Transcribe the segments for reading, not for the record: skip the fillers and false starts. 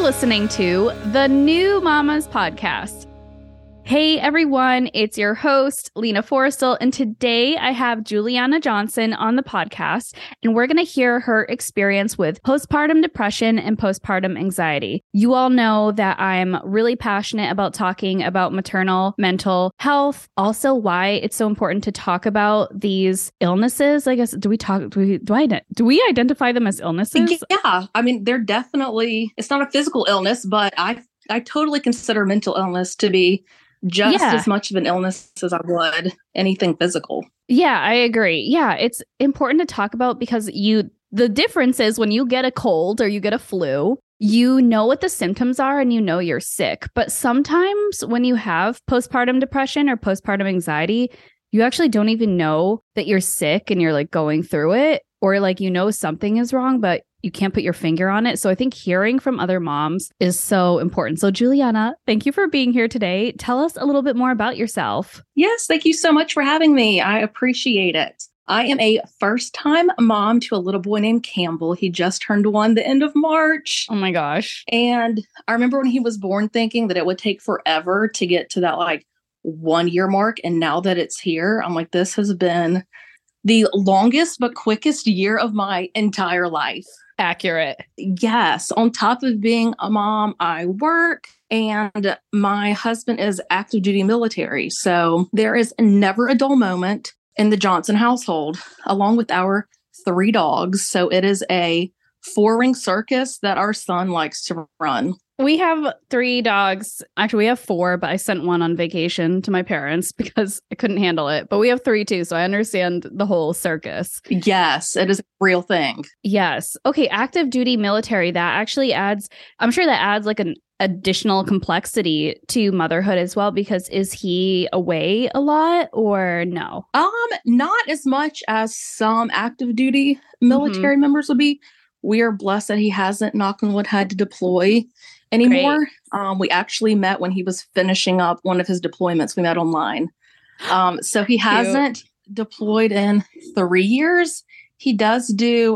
listening to the New Mamas Podcast. Hey everyone, it's your host, Lena Forrestal, and today I have Juliana Johnson on the podcast, and we're going to hear her experience with postpartum depression and postpartum anxiety. You all know that I'm really passionate about talking about maternal mental health, also why it's so important to talk about these illnesses. I guess, do we identify them as illnesses? Yeah, I mean, they're definitely, it's not a physical illness, but I totally consider mental illness to be just as much of an illness as I would anything physical. Yeah, I agree. Yeah, it's important to talk about because the difference is when you get a cold or you get a flu, you know what the symptoms are and you know you're sick. But sometimes when you have postpartum depression or postpartum anxiety, you actually don't even know that you're sick and you're like going through it, or like you know something is wrong, but you can't put your finger on it. So I think hearing from other moms is so important. So Juliana, thank you for being here today. Tell us a little bit more about yourself. Yes, thank you so much for having me. I appreciate it. I am a first-time mom to a little boy named Campbell. He just turned 1 the end of March. Oh my gosh. And I remember when he was born thinking that it would take forever to get to that like 1 year mark. And now that it's here, I'm like, this has been the longest but quickest year of my entire life. Accurate. Yes. On top of being a mom, I work, and my husband is active duty military. So there is never a dull moment in the Johnson household, along with our 3 dogs. So it is a 4-ring circus that our son likes to run. We have 3 dogs. Actually, we have 4, but I sent one on vacation to my parents because I couldn't handle it. But we have 3 too, so I understand the whole circus. Yes, it is a real thing. Yes. Okay, active duty military, that actually adds, I'm sure that adds like an additional complexity to motherhood as well, because is he away a lot or no? Not as much as some active duty military members would be. We are blessed that he hasn't, knock on wood, had to deploy anymore. We actually met when he was finishing up one of his deployments. We met online. So he hasn't deployed in 3 years. He does do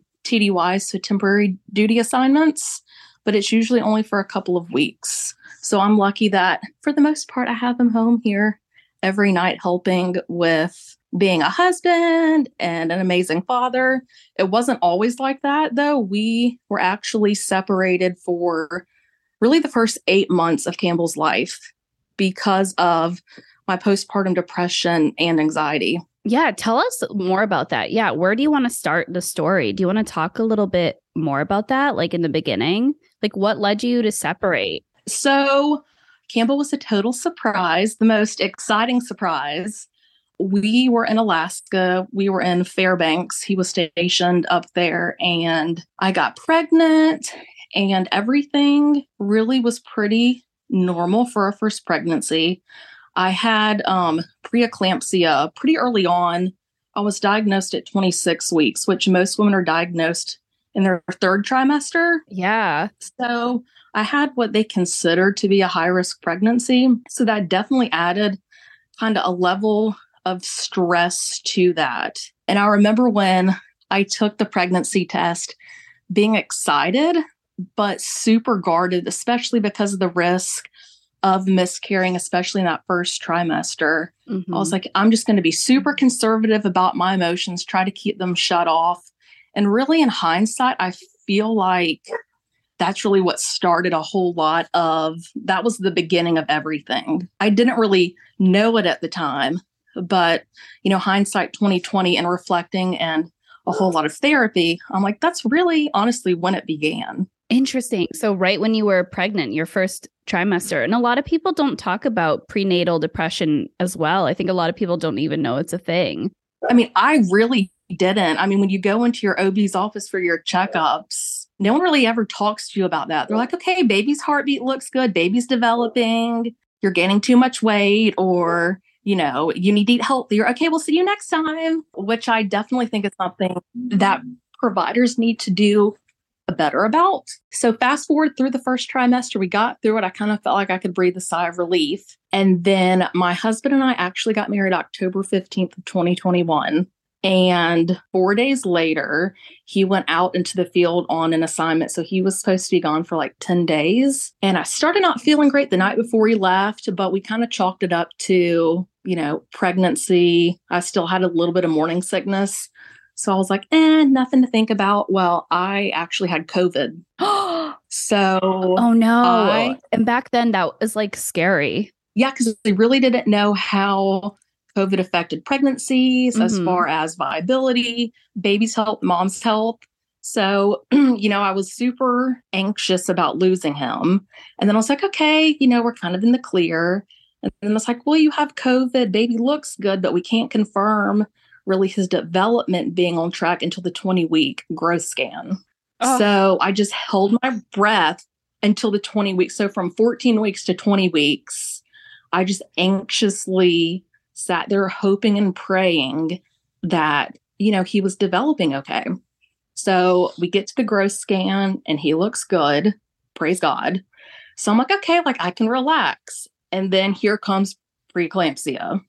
TDY, so temporary duty assignments, but it's usually only for a couple of weeks. So I'm lucky that for the most part, I have him home here every night helping with being a husband and an amazing father. It wasn't always like that, though. We were actually separated for really the first 8 months of Campbell's life because of my postpartum depression and anxiety. Yeah, tell us more about that. Yeah, where do you want to start the story? Do you want to talk a little bit more about that, like in the beginning? Like what led you to separate? So Campbell was a total surprise, the most exciting surprise. We were in Alaska. We were in Fairbanks. He was stationed up there, and I got pregnant, and everything really was pretty normal for our first pregnancy. I had preeclampsia pretty early on. I was diagnosed at 26 weeks, which most women are diagnosed in their 3rd trimester. Yeah. So I had what they considered to be a high-risk pregnancy. So that definitely added kind of a level of stress to that. And I remember when I took the pregnancy test, being excited, but super guarded, especially because of the risk of miscarrying, especially in that first trimester. Mm-hmm. I was like, I'm just going to be super conservative about my emotions, try to keep them shut off. And really, in hindsight, I feel like that's really what started a whole lot of, that was the beginning of everything. I didn't really know it at the time. But, you know, hindsight 2020 and reflecting and a whole lot of therapy, I'm like, that's really honestly when it began. Interesting. So right when you were pregnant, your first trimester, and a lot of people don't talk about prenatal depression as well. I think a lot of people don't even know it's a thing. I mean, I really didn't. I mean, when you go into your OB's office for your checkups, no one really ever talks to you about that. They're like, okay, baby's heartbeat looks good. Baby's developing. You're gaining too much weight, or you know, you need to eat healthier. Okay, we'll see you next time, which I definitely think is something that providers need to do better about. So fast forward through the first trimester, we got through it. I kind of felt like I could breathe a sigh of relief. And then my husband and I actually got married October 15th of 2021. And 4 days later, he went out into the field on an assignment. So he was supposed to be gone for like 10 days. And I started not feeling great the night before he left, but we kind of chalked it up to, pregnancy. I still had a little bit of morning sickness. So I was like, nothing to think about. Well, I actually had COVID. So, oh no. And back then that was like scary. Yeah, because we really didn't know how COVID affected pregnancies as far as viability, baby's health, mom's health. So, I was super anxious about losing him. And then I was like, okay, we're kind of in the clear. And then I was like, well, you have COVID, baby looks good, but we can't confirm really his development being on track until the 20-week growth scan. Oh. So I just held my breath until the 20 weeks. So from 14 weeks to 20 weeks, I just anxiously sat there hoping and praying that, he was developing okay. So we get to the growth scan and he looks good. Praise God. So I'm like, okay, I can relax. And then here comes preeclampsia.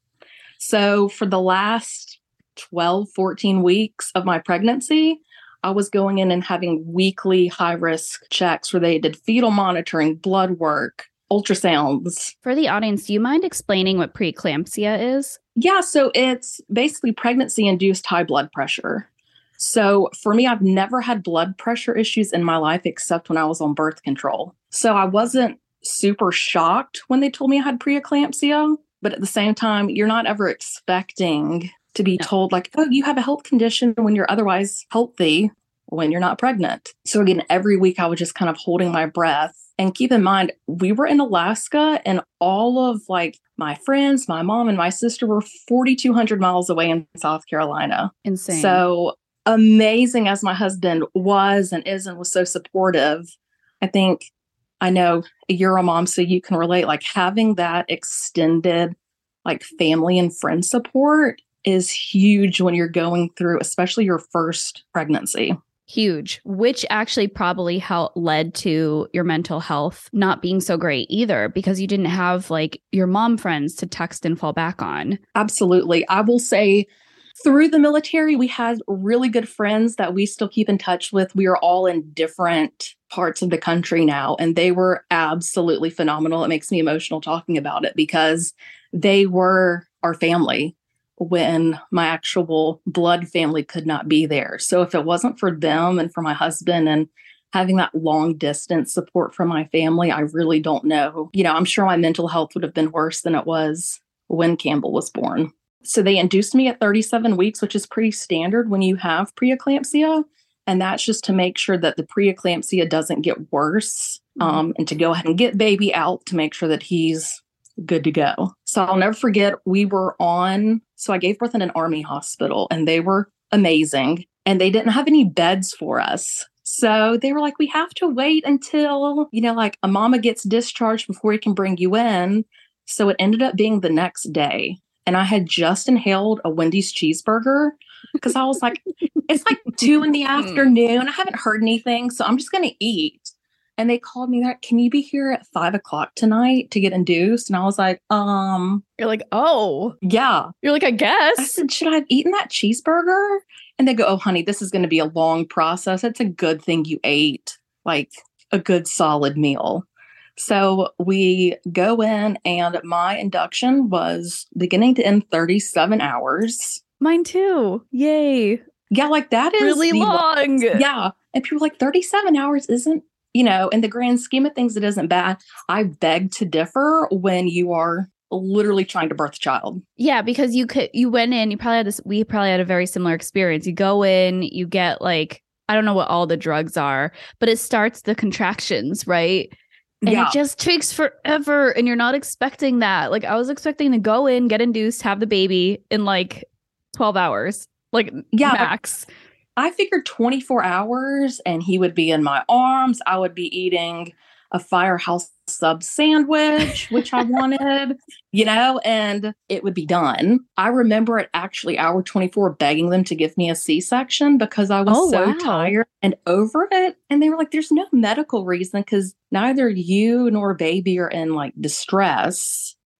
So for the last 12, 14 weeks of my pregnancy, I was going in and having weekly high risk checks where they did fetal monitoring, blood work, ultrasounds. For the audience, do you mind explaining what preeclampsia is? Yeah, so it's basically pregnancy-induced high blood pressure. So for me, I've never had blood pressure issues in my life except when I was on birth control. So I wasn't super shocked when they told me I had preeclampsia, but at the same time, you're not ever expecting to be told oh, you have a health condition when you're otherwise healthy when you're not pregnant. So again, every week I was just kind of holding my breath. And keep in mind, we were in Alaska and all of my friends, my mom and my sister were 4,200 miles away in South Carolina. Insane. So amazing as my husband was and is and was so supportive. I know you're a mom, so you can relate, having that extended family and friend support is huge when you're going through, especially your first pregnancy. Huge, which actually probably led to your mental health not being so great either, because you didn't have your mom friends to text and fall back on. Absolutely. I will say through the military, we had really good friends that we still keep in touch with. We are all in different parts of the country now, and they were absolutely phenomenal. It makes me emotional talking about it because they were our family when my actual blood family could not be there. So if it wasn't for them and for my husband and having that long distance support from my family, I really don't know. I'm sure my mental health would have been worse than it was when Campbell was born. So they induced me at 37 weeks, which is pretty standard when you have preeclampsia. And that's just to make sure that the preeclampsia doesn't get worse and to go ahead and get baby out to make sure that he's good to go. So I'll never forget, so I gave birth in an Army hospital and they were amazing and they didn't have any beds for us. So they were like, we have to wait until, a mama gets discharged before we can bring you in. So it ended up being the next day. And I had just inhaled a Wendy's cheeseburger because I was like, it's 2 p.m. I haven't heard anything. So I'm just going to eat. And they called me that, can you be here at 5:00 tonight to get induced? And I was like, You're like, oh. Yeah. You're like, I guess. I said, should I have eaten that cheeseburger? And they go, oh, honey, this is going to be a long process. It's a good thing you ate a good solid meal. So we go in and my induction was beginning to end 37 hours. Mine too. Yay. Yeah, that is really long. Yeah. And people are like, 37 hours isn't, in the grand scheme of things, it isn't bad. I beg to differ when you are literally trying to birth a child. Yeah, because you went in, we probably had a very similar experience. You go in, you get I don't know what all the drugs are, but it starts the contractions, right? And it just takes forever and you're not expecting that. I was expecting to go in, get induced, have the baby in 12 hours, max. I figured 24 hours and he would be in my arms. I would be eating a Firehouse sub sandwich, which I wanted, and it would be done. I remember at actually hour 24 begging them to give me a C-section because I was tired and over it. And they were like, there's no medical reason because neither you nor baby are in distress.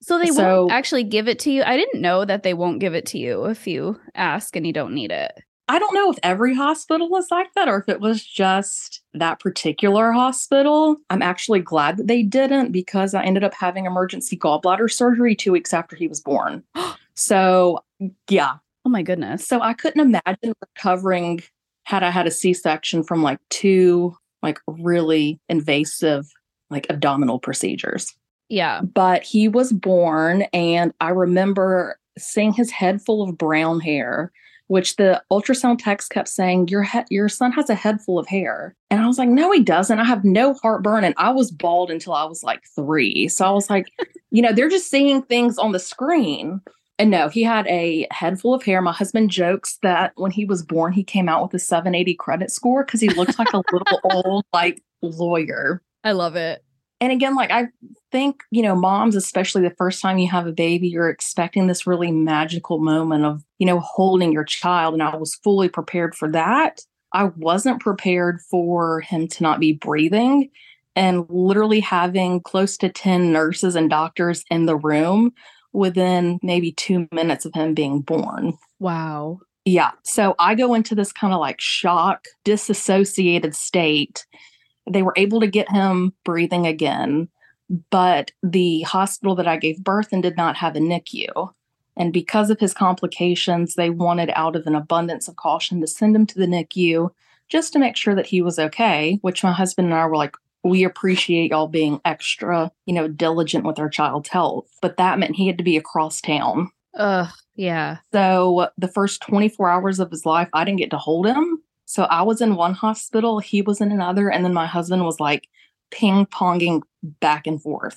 So they won't actually give it to you? I didn't know that they won't give it to you if you ask and you don't need it. I don't know if every hospital is like that or if it was just that particular hospital. I'm actually glad that they didn't because I ended up having emergency gallbladder surgery 2 weeks after he was born. So, yeah. Oh my goodness. So I couldn't imagine recovering had I had a C-section from like 2 like really invasive like abdominal procedures. Yeah. But he was born and I remember seeing his head full of brown hair, which the ultrasound techs kept saying, your son has a head full of hair. And I was like, no, he doesn't. I have no heartburn. And I was bald until I was like 3. So I was like, they're just seeing things on the screen. And no, he had a head full of hair. My husband jokes that when he was born, he came out with a 780 credit score because he looked like a little old, like, lawyer. I love it. And again, like, I think, moms, especially the first time you have a baby, you're expecting this really magical moment of, holding your child. And I was fully prepared for that. I wasn't prepared for him to not be breathing and literally having close to 10 nurses and doctors in the room within maybe 2 minutes of him being born. Wow. Yeah. So I go into this kind of like shock, disassociated state. They were able to get him breathing again, but the hospital that I gave birth in did not have a NICU. And because of his complications, they wanted out of an abundance of caution to send him to the NICU just to make sure that he was okay, which my husband and I were like, we appreciate y'all being extra, diligent with our child's health. But that meant he had to be across town. Yeah. So the first 24 hours of his life, I didn't get to hold him. So I was in one hospital, he was in another, and then my husband was like ping-ponging back and forth.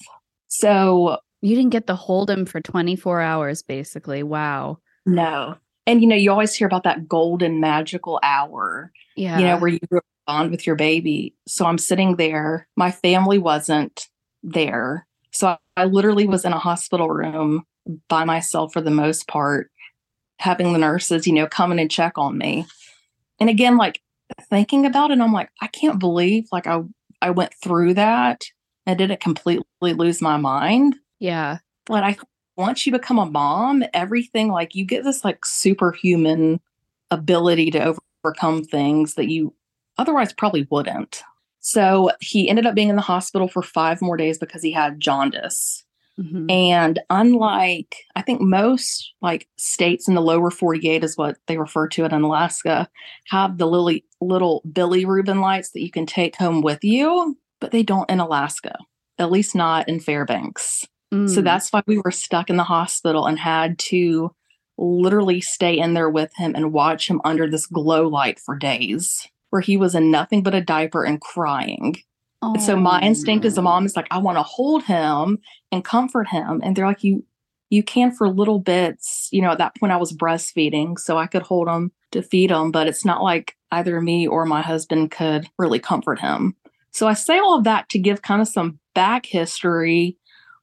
So you didn't get to hold him for 24 hours, basically. Wow. No. And, you always hear about that golden magical hour, where you bond with your baby. So I'm sitting there. My family wasn't there. So I literally was in a hospital room by myself for the most part, having the nurses, come in and check on me. And again, like thinking about it, I'm like, I can't believe like I went through that. I didn't completely lose my mind. Yeah. But once you become a mom, everything like you get this like superhuman ability to overcome things that you otherwise probably wouldn't. So he ended up being in the hospital for 5 more days because he had jaundice. Mm-hmm. And unlike, I think most like states in the lower 48 is what they refer to it in Alaska, have the little bilirubin lights that you can take home with you, but they don't in Alaska, at least not in Fairbanks. So that's why we were stuck in the hospital and had to literally stay in there with him and watch him under this glow light for days, where he was in nothing but a diaper and crying. Oh. And so my instinct as a mom is like, I want to hold him and comfort him. And they're like, you can for little bits. At that point I was breastfeeding, so I could hold him to feed him, but it's not like either me or my husband could really comfort him. So I say all of that to give kind of some back history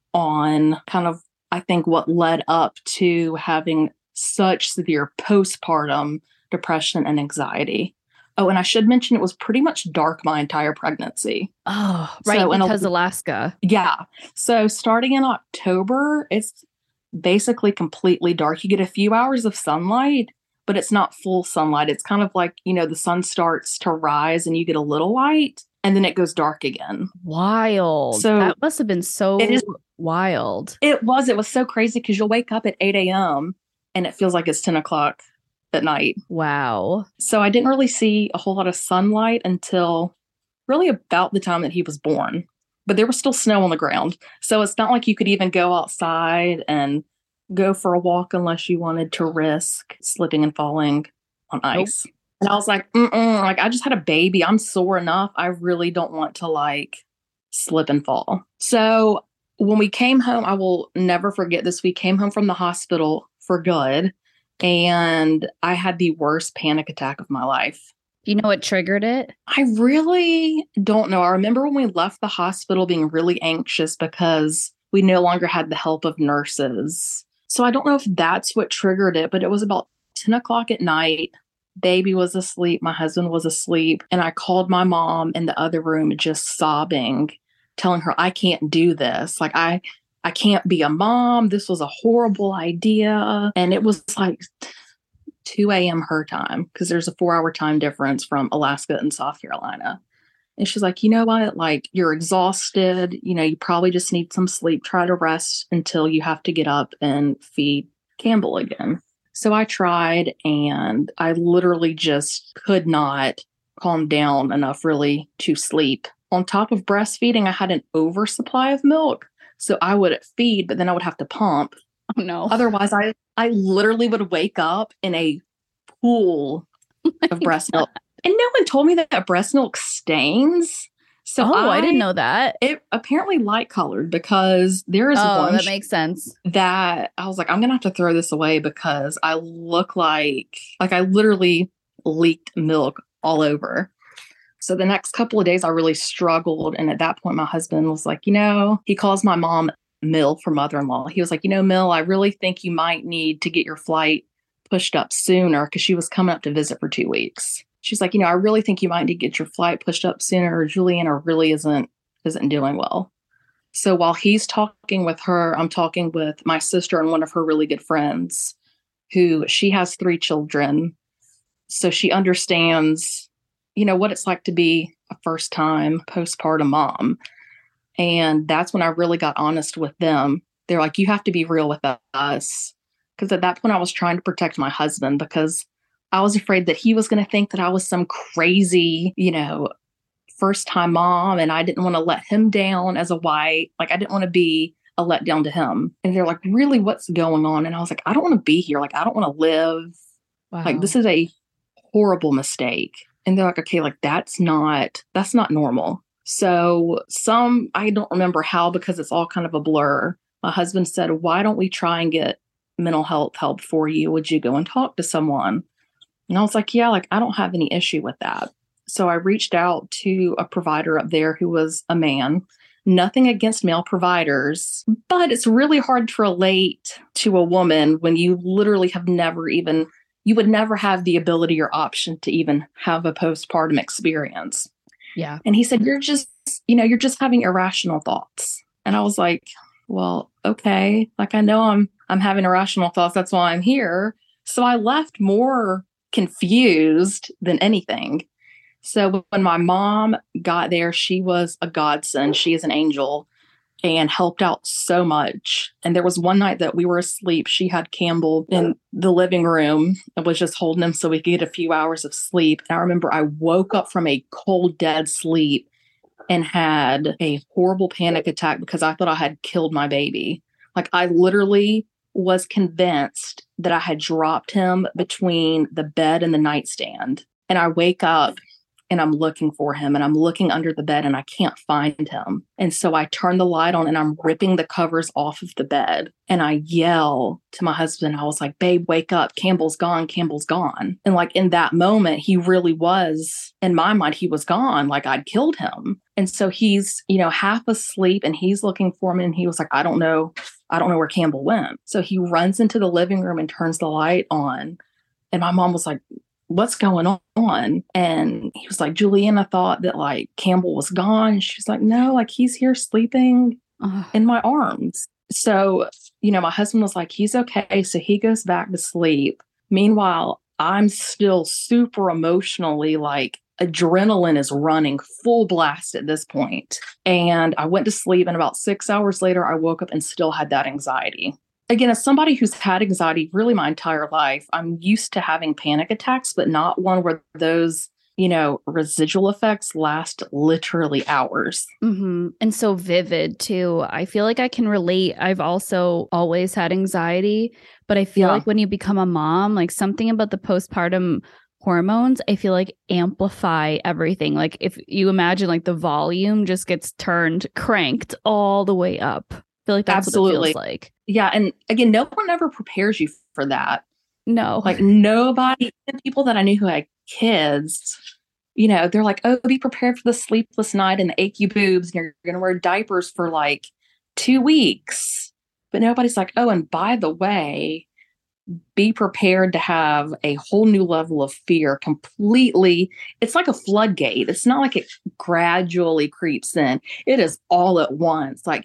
on kind of, I think, what led up to having such severe postpartum depression and anxiety. Oh, and I should mention it was pretty much dark my entire pregnancy. Oh, right, so, because Alaska. Yeah. So starting in October, it's basically completely dark. You get a few hours of sunlight, but it's not full sunlight. It's kind of like, the sun starts to rise and you get a little light and then it goes dark again. Wild. So that must have been so wild. It was so crazy because you'll wake up at 8 a.m. and it feels like it's 10 o'clock at night. Wow. So I didn't really see a whole lot of sunlight until really about the time that he was born. But there was still snow on the ground. So it's not like you could even go outside and go for a walk unless you wanted to risk slipping and falling on ice. Nope. And I was like, like I just had a baby. I'm sore enough. I really don't want to like slip and fall. So when we came home, I will never forget this. We came home from the hospital for good. And I had the worst panic attack of my life. Do you know what triggered it? I really don't know. I remember when we left the hospital being really anxious because we no longer had the help of nurses. So I don't know if that's what triggered it, but it was about 10 o'clock at night. Baby was asleep. My husband was asleep. And I called my mom in the other room just sobbing, telling her, I can't do this. Like I can't be a mom. This was a horrible idea. And it was like 2 a.m. her time, because there's a 4-hour time difference from Alaska and South Carolina. And she's like, you know what? Like, you're exhausted. You know, you probably just need some sleep. Try to rest until you have to get up and feed Campbell again. So I tried, and I literally just could not calm down enough really to sleep. On top of breastfeeding, I had an oversupply of milk. So I would feed, but then I would have to pump. Oh, no. Otherwise, I literally would wake up in a pool of breast milk. And no one told me that breast milk stains. So I didn't know that. It apparently light colored, because there is one that makes sense. that I was like, I'm gonna have to throw this away because I look like I literally leaked milk all over. So the next couple of days I really struggled. And at that point, my husband was like, he calls my mom Mill for mother-in-law. He was like, Mill, I really think you might need to get your flight pushed up sooner, because she was coming up to visit for 2 weeks. She's like, I really think you might need to get your flight pushed up sooner, or Juliana really isn't doing well. So while he's talking with her, I'm talking with my sister and one of her really good friends, who she has 3 children. So she understands, what it's like to be a first-time postpartum mom. And that's when I really got honest with them. They're like, you have to be real with us. Because at that point, I was trying to protect my husband, because I was afraid that he was going to think that I was some crazy, first-time mom. And I didn't want to let him down as a wife. Like, I didn't want to be a letdown to him. And they're like, really, what's going on? And I was like, I don't want to be here. Like, I don't want to live. Wow. Like, this is a horrible mistake. And they're like, okay, like that's not normal. So I don't remember how, because it's all kind of a blur. My husband said, why don't we try and get mental health help for you? Would you go and talk to someone? And I was like, yeah, like I don't have any issue with that. So I reached out to a provider up there who was a man. Nothing against male providers, but it's really hard to relate to a woman when you literally you would never have the ability or option to even have a postpartum experience. Yeah. And he said, you're just having irrational thoughts. And I was like, well, okay. Like, I know I'm having irrational thoughts. That's why I'm here. So I left more confused than anything. So when my mom got there, she was a godsend. She is an angel and helped out so much. And there was one night that we were asleep. She had Campbell in the living room and was just holding him so we could get a few hours of sleep. And I remember I woke up from a cold, dead sleep and had a horrible panic attack because I thought I had killed my baby. Like, I literally was convinced that I had dropped him between the bed and the nightstand. And I wake up and I'm looking for him, and I'm looking under the bed and I can't find him. And so I turn the light on and I'm ripping the covers off of the bed. And I yell to my husband. I was like, babe, wake up. Campbell's gone. Campbell's gone. And like in that moment, he really was, in my mind, he was gone. Like I'd killed him. And so he's, half asleep and he's looking for me. And he was like, I don't know where Campbell went. So he runs into the living room and turns the light on. And my mom was like, what's going on? And he was like, Juliana thought that like Campbell was gone. She's like, no, like he's here sleeping in my arms. So, my husband was like, he's okay. So he goes back to sleep. Meanwhile, I'm still super emotionally, like adrenaline is running full blast at this point. And I went to sleep, and about 6 hours later, I woke up and still had that anxiety. Again, as somebody who's had anxiety really my entire life, I'm used to having panic attacks, but not one where those, residual effects last literally hours. Mm-hmm. And so vivid too. I feel like I can relate. I've also always had anxiety, but I feel like when you become a mom, like something about the postpartum hormones, I feel like amplify everything. Like if you imagine like the volume just gets cranked all the way up. I feel like that's what it feels like. Yeah. And again, no one ever prepares you for that. No. Like nobody, the people that I knew who had kids, they're like, oh, be prepared for the sleepless night and the achy boobs. And you're going to wear diapers for like 2 weeks. But nobody's like, oh, and by the way, be prepared to have a whole new level of fear completely. It's like a floodgate. It's not like it gradually creeps in. It is all at once. Like,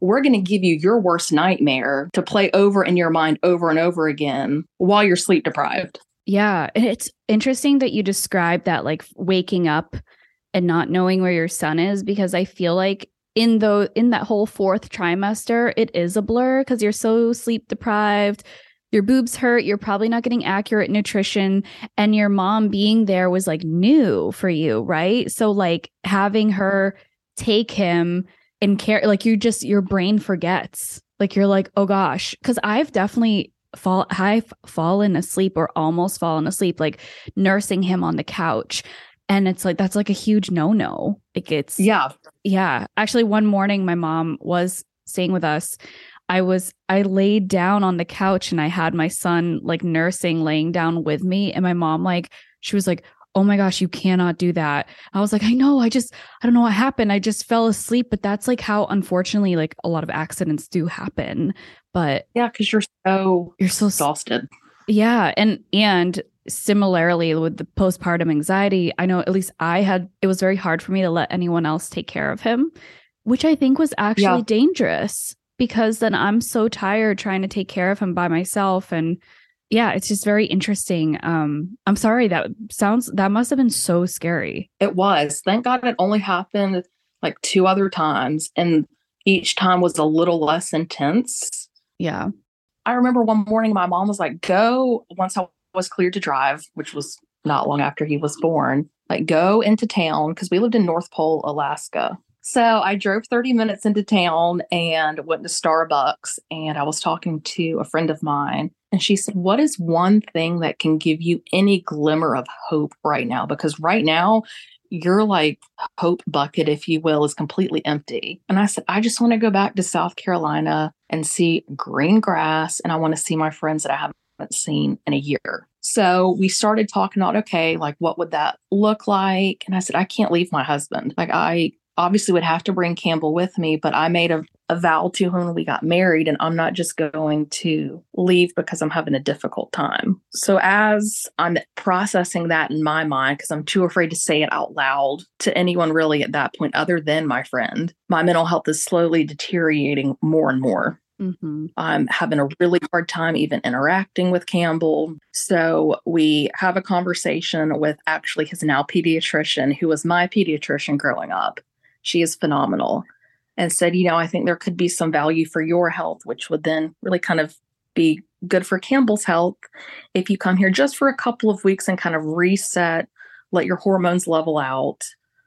we're going to give you your worst nightmare to play over in your mind over and over again while you're sleep deprived. Yeah. And it's interesting that you described that, like waking up and not knowing where your son is, because I feel like in that whole fourth trimester, it is a blur because you're so sleep deprived. Your boobs hurt. You're probably not getting accurate nutrition. And your mom being there was like new for you, right? So like having her take him and care, like your brain forgets. Like you're like, oh gosh. Because I've definitely I've fallen asleep or almost fallen asleep, like nursing him on the couch. And it's like, that's like a huge no-no. Like it's, yeah. Actually, one morning my mom was staying with us. I laid down on the couch and I had my son like laying down with me. And my mom, she was like, oh my gosh, you cannot do that. I was like, I know, I don't know what happened. I just fell asleep. But that's like how, unfortunately, like a lot of accidents do happen. But yeah, because you're so exhausted. Yeah. And similarly with the postpartum anxiety, I know at least it was very hard for me to let anyone else take care of him, which I think was actually dangerous, because then I'm so tired trying to take care of him by myself. And yeah, it's just very interesting. I'm sorry, that must have been so scary. It was. Thank God it only happened like 2 other times, and each time was a little less intense. Yeah. I remember one morning my mom was like, go, once I was cleared to drive, which was not long after he was born, like go into town, because we lived in North Pole, Alaska. So I drove 30 minutes into town and went to Starbucks, and I was talking to a friend of mine, and she said, what is one thing that can give you any glimmer of hope right now? Because right now your like hope bucket, if you will, is completely empty. And I said, I just want to go back to South Carolina and see green grass, and I want to see my friends that I haven't seen in a year. So we started talking about, okay, like what would that look like? And I said, I can't leave my husband. Like I obviously would have to bring Campbell with me, but I made a vow to him when we got married, and I'm not just going to leave because I'm having a difficult time. So as I'm processing that in my mind, because I'm too afraid to say it out loud to anyone really at that point other than my friend, my mental health is slowly deteriorating more and more. Mm-hmm. I'm having a really hard time even interacting with Campbell. So we have a conversation with actually his now pediatrician, who was my pediatrician growing up. She is phenomenal, and said, I think there could be some value for your health, which would then really kind of be good for Campbell's health if you come here just for a couple of weeks and kind of reset, let your hormones level out.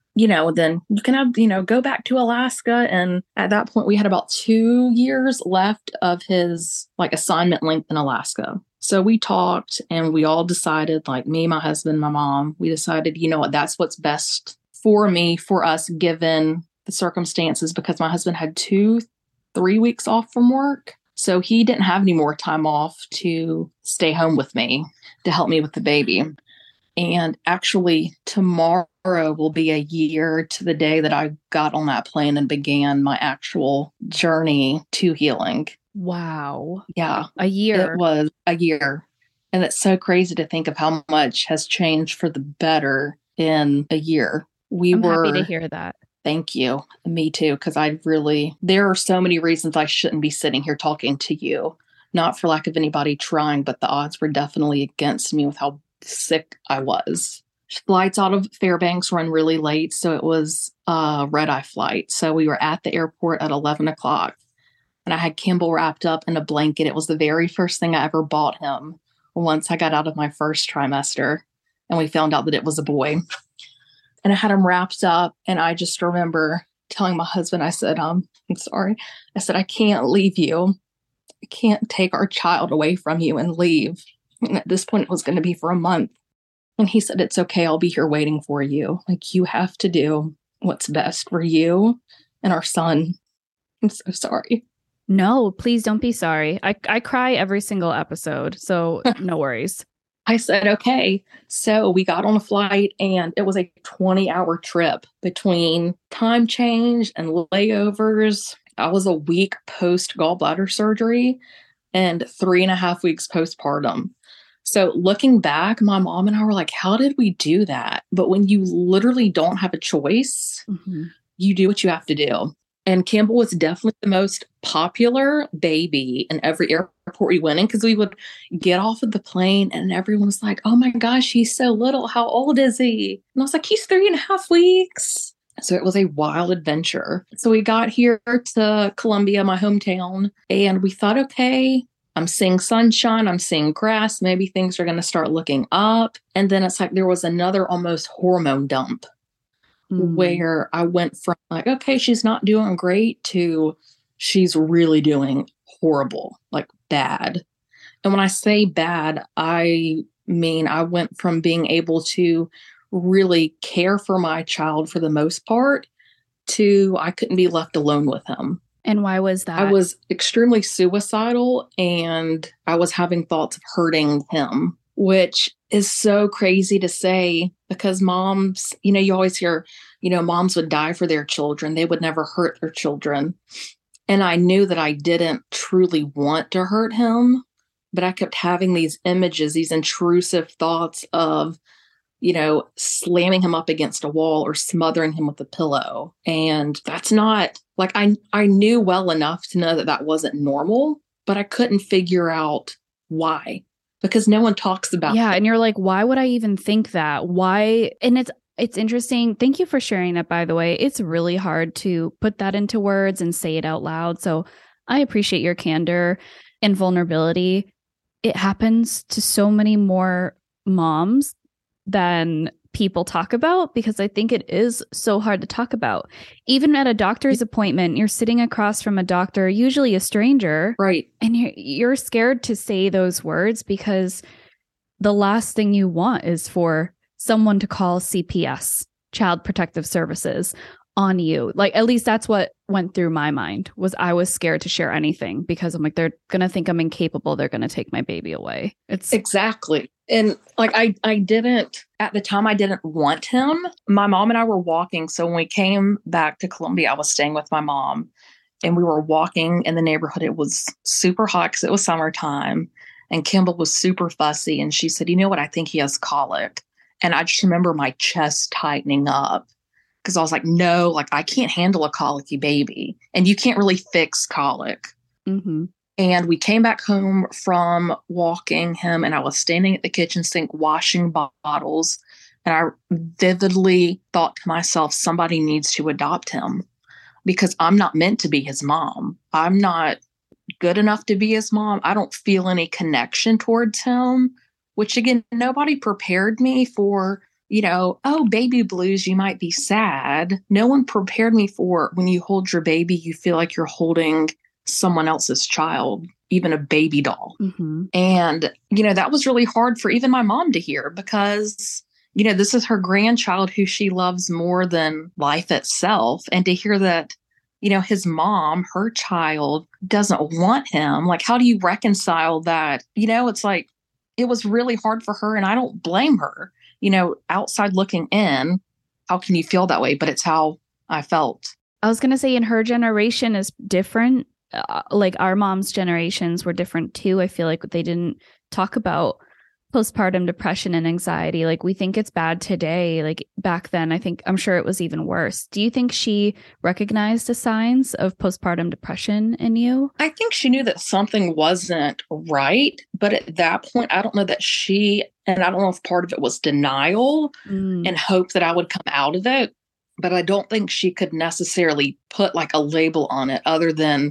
Then you can have, go back to Alaska. And at that point, we had about 2 years left of his like assignment length in Alaska. So we talked and we all decided, like me, my husband, my mom, we decided, that's what's best for me, for us, given the circumstances, because my husband had 2-3 weeks off from work. So he didn't have any more time off to stay home with me to help me with the baby. And actually, tomorrow will be a year to the day that I got on that plane and began my actual journey to healing. Wow. Yeah. A year. It was a year. And it's so crazy to think of how much has changed for the better in a year. I'm happy to hear that. Thank you. Me too. Because there are so many reasons I shouldn't be sitting here talking to you. Not for lack of anybody trying, but the odds were definitely against me with how sick I was. Flights out of Fairbanks run really late. So it was a red-eye flight. So we were at the airport at 11 o'clock. And I had Campbell wrapped up in a blanket. It was the very first thing I ever bought him once I got out of my first trimester. And we found out that it was a boy. And I had him wrapped up, and I just remember telling my husband, I said, I'm sorry. I said, I can't leave you. I can't take our child away from you and leave. And at this point, it was going to be for a month. And he said, it's okay. I'll be here waiting for you. Like, you have to do what's best for you and our son. I'm so sorry. No, please don't be sorry. I cry every single episode, so no worries. I said, okay. So we got on a flight, and it was a 20-hour trip between time change and layovers. I was a week post gallbladder surgery and 3.5 weeks postpartum. So looking back, my mom and I were like, how did we do that? But when you literally don't have a choice, you do what you have to do. And Campbell was definitely the most popular baby in every airport we went in, because we would get off of the plane and everyone was like, oh my gosh, he's so little. How old is he? And I was like, he's 3.5 weeks. So it was a wild adventure. So we got here to Columbia, my hometown, and we thought, okay, I'm seeing sunshine, I'm seeing grass, maybe things are going to start looking up. And then it's like there was another almost hormone dump where I went from like, okay, she's not doing great to she's really doing horrible, like bad. And when I say bad, I mean, I went from being able to really care for my child for the most part to I couldn't be left alone with him. And why was that? I was extremely suicidal and I was having thoughts of hurting him, which is so crazy to say because moms, you always hear, moms would die for their children. They would never hurt their children. And I knew that I didn't truly want to hurt him, but I kept having these images, these intrusive thoughts of, slamming him up against a wall or smothering him with a pillow. And that's not like, I knew well enough to know that that wasn't normal, but I couldn't figure out why, because no one talks about it. Yeah. And you're like, why would I even think that? Why? And it's interesting. Thank you for sharing that, by the way. It's really hard to put that into words and say it out loud. So I appreciate your candor and vulnerability. It happens to so many more moms than people talk about, because I think it is so hard to talk about. Even at a doctor's appointment, you're sitting across from a doctor, usually a stranger, right? And you're scared to say those words because the last thing you want is for someone to call CPS, Child Protective Services, on you. Like, at least that's what went through my mind, was I was scared to share anything because I'm like, they're going to think I'm incapable. They're going to take my baby away. It's exactly. And like, I didn't, at the time, I didn't want him. My mom and I were walking. So when we came back to Columbia, I was staying with my mom and we were walking in the neighborhood. It was super hot because it was summertime and Kimball was super fussy. And she said, you know what? I think he has colic. And I just remember my chest tightening up because I was like, no, like I can't handle a colicky baby and you can't really fix colic. Mm-hmm. And we came back home from walking him and I was standing at the kitchen sink washing bottles. And I vividly thought to myself, somebody needs to adopt him because I'm not meant to be his mom. I'm not good enough to be his mom. I don't feel any connection towards him, which again, nobody prepared me for, oh, baby blues, you might be sad. No one prepared me for when you hold your baby, you feel like you're holding someone else's child, even a baby doll. Mm-hmm. And, that was really hard for even my mom to hear because, this is her grandchild who she loves more than life itself. And to hear that, his mom, her child doesn't want him. Like, how do you reconcile that? It's like, it was really hard for her and I don't blame her, outside looking in. How can you feel that way? But it's how I felt. I was going to say in her generation is different. Like our mom's generations were different too. I feel like they didn't talk about postpartum depression and anxiety. Like we think it's bad today. Like back then, I'm sure it was even worse. Do you think she recognized the signs of postpartum depression in you? I think she knew that something wasn't right. But at that point, I don't know that and I don't know if part of it was denial and hope that I would come out of it. But I don't think she could necessarily put like a label on it other than,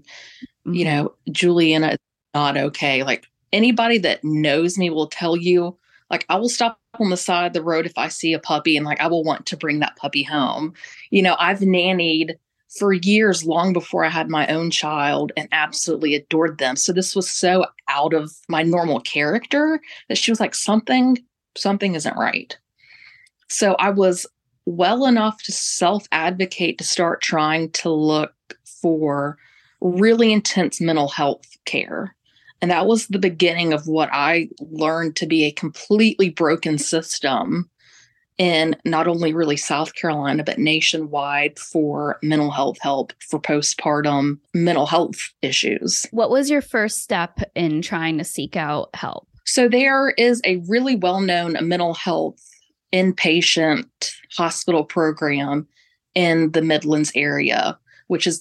Juliana is not okay. Like anybody that knows me will tell you, like, I will stop on the side of the road if I see a puppy and like, I will want to bring that puppy home. I've nannied for years, long before I had my own child and absolutely adored them. So this was so out of my normal character that she was like, something isn't right. So I was well enough to self-advocate to start trying to look for really intense mental health care. And that was the beginning of what I learned to be a completely broken system in not only really South Carolina, but nationwide for mental health help for postpartum mental health issues. What was your first step in trying to seek out help? So there is a really well-known mental health inpatient hospital program in the Midlands area, which is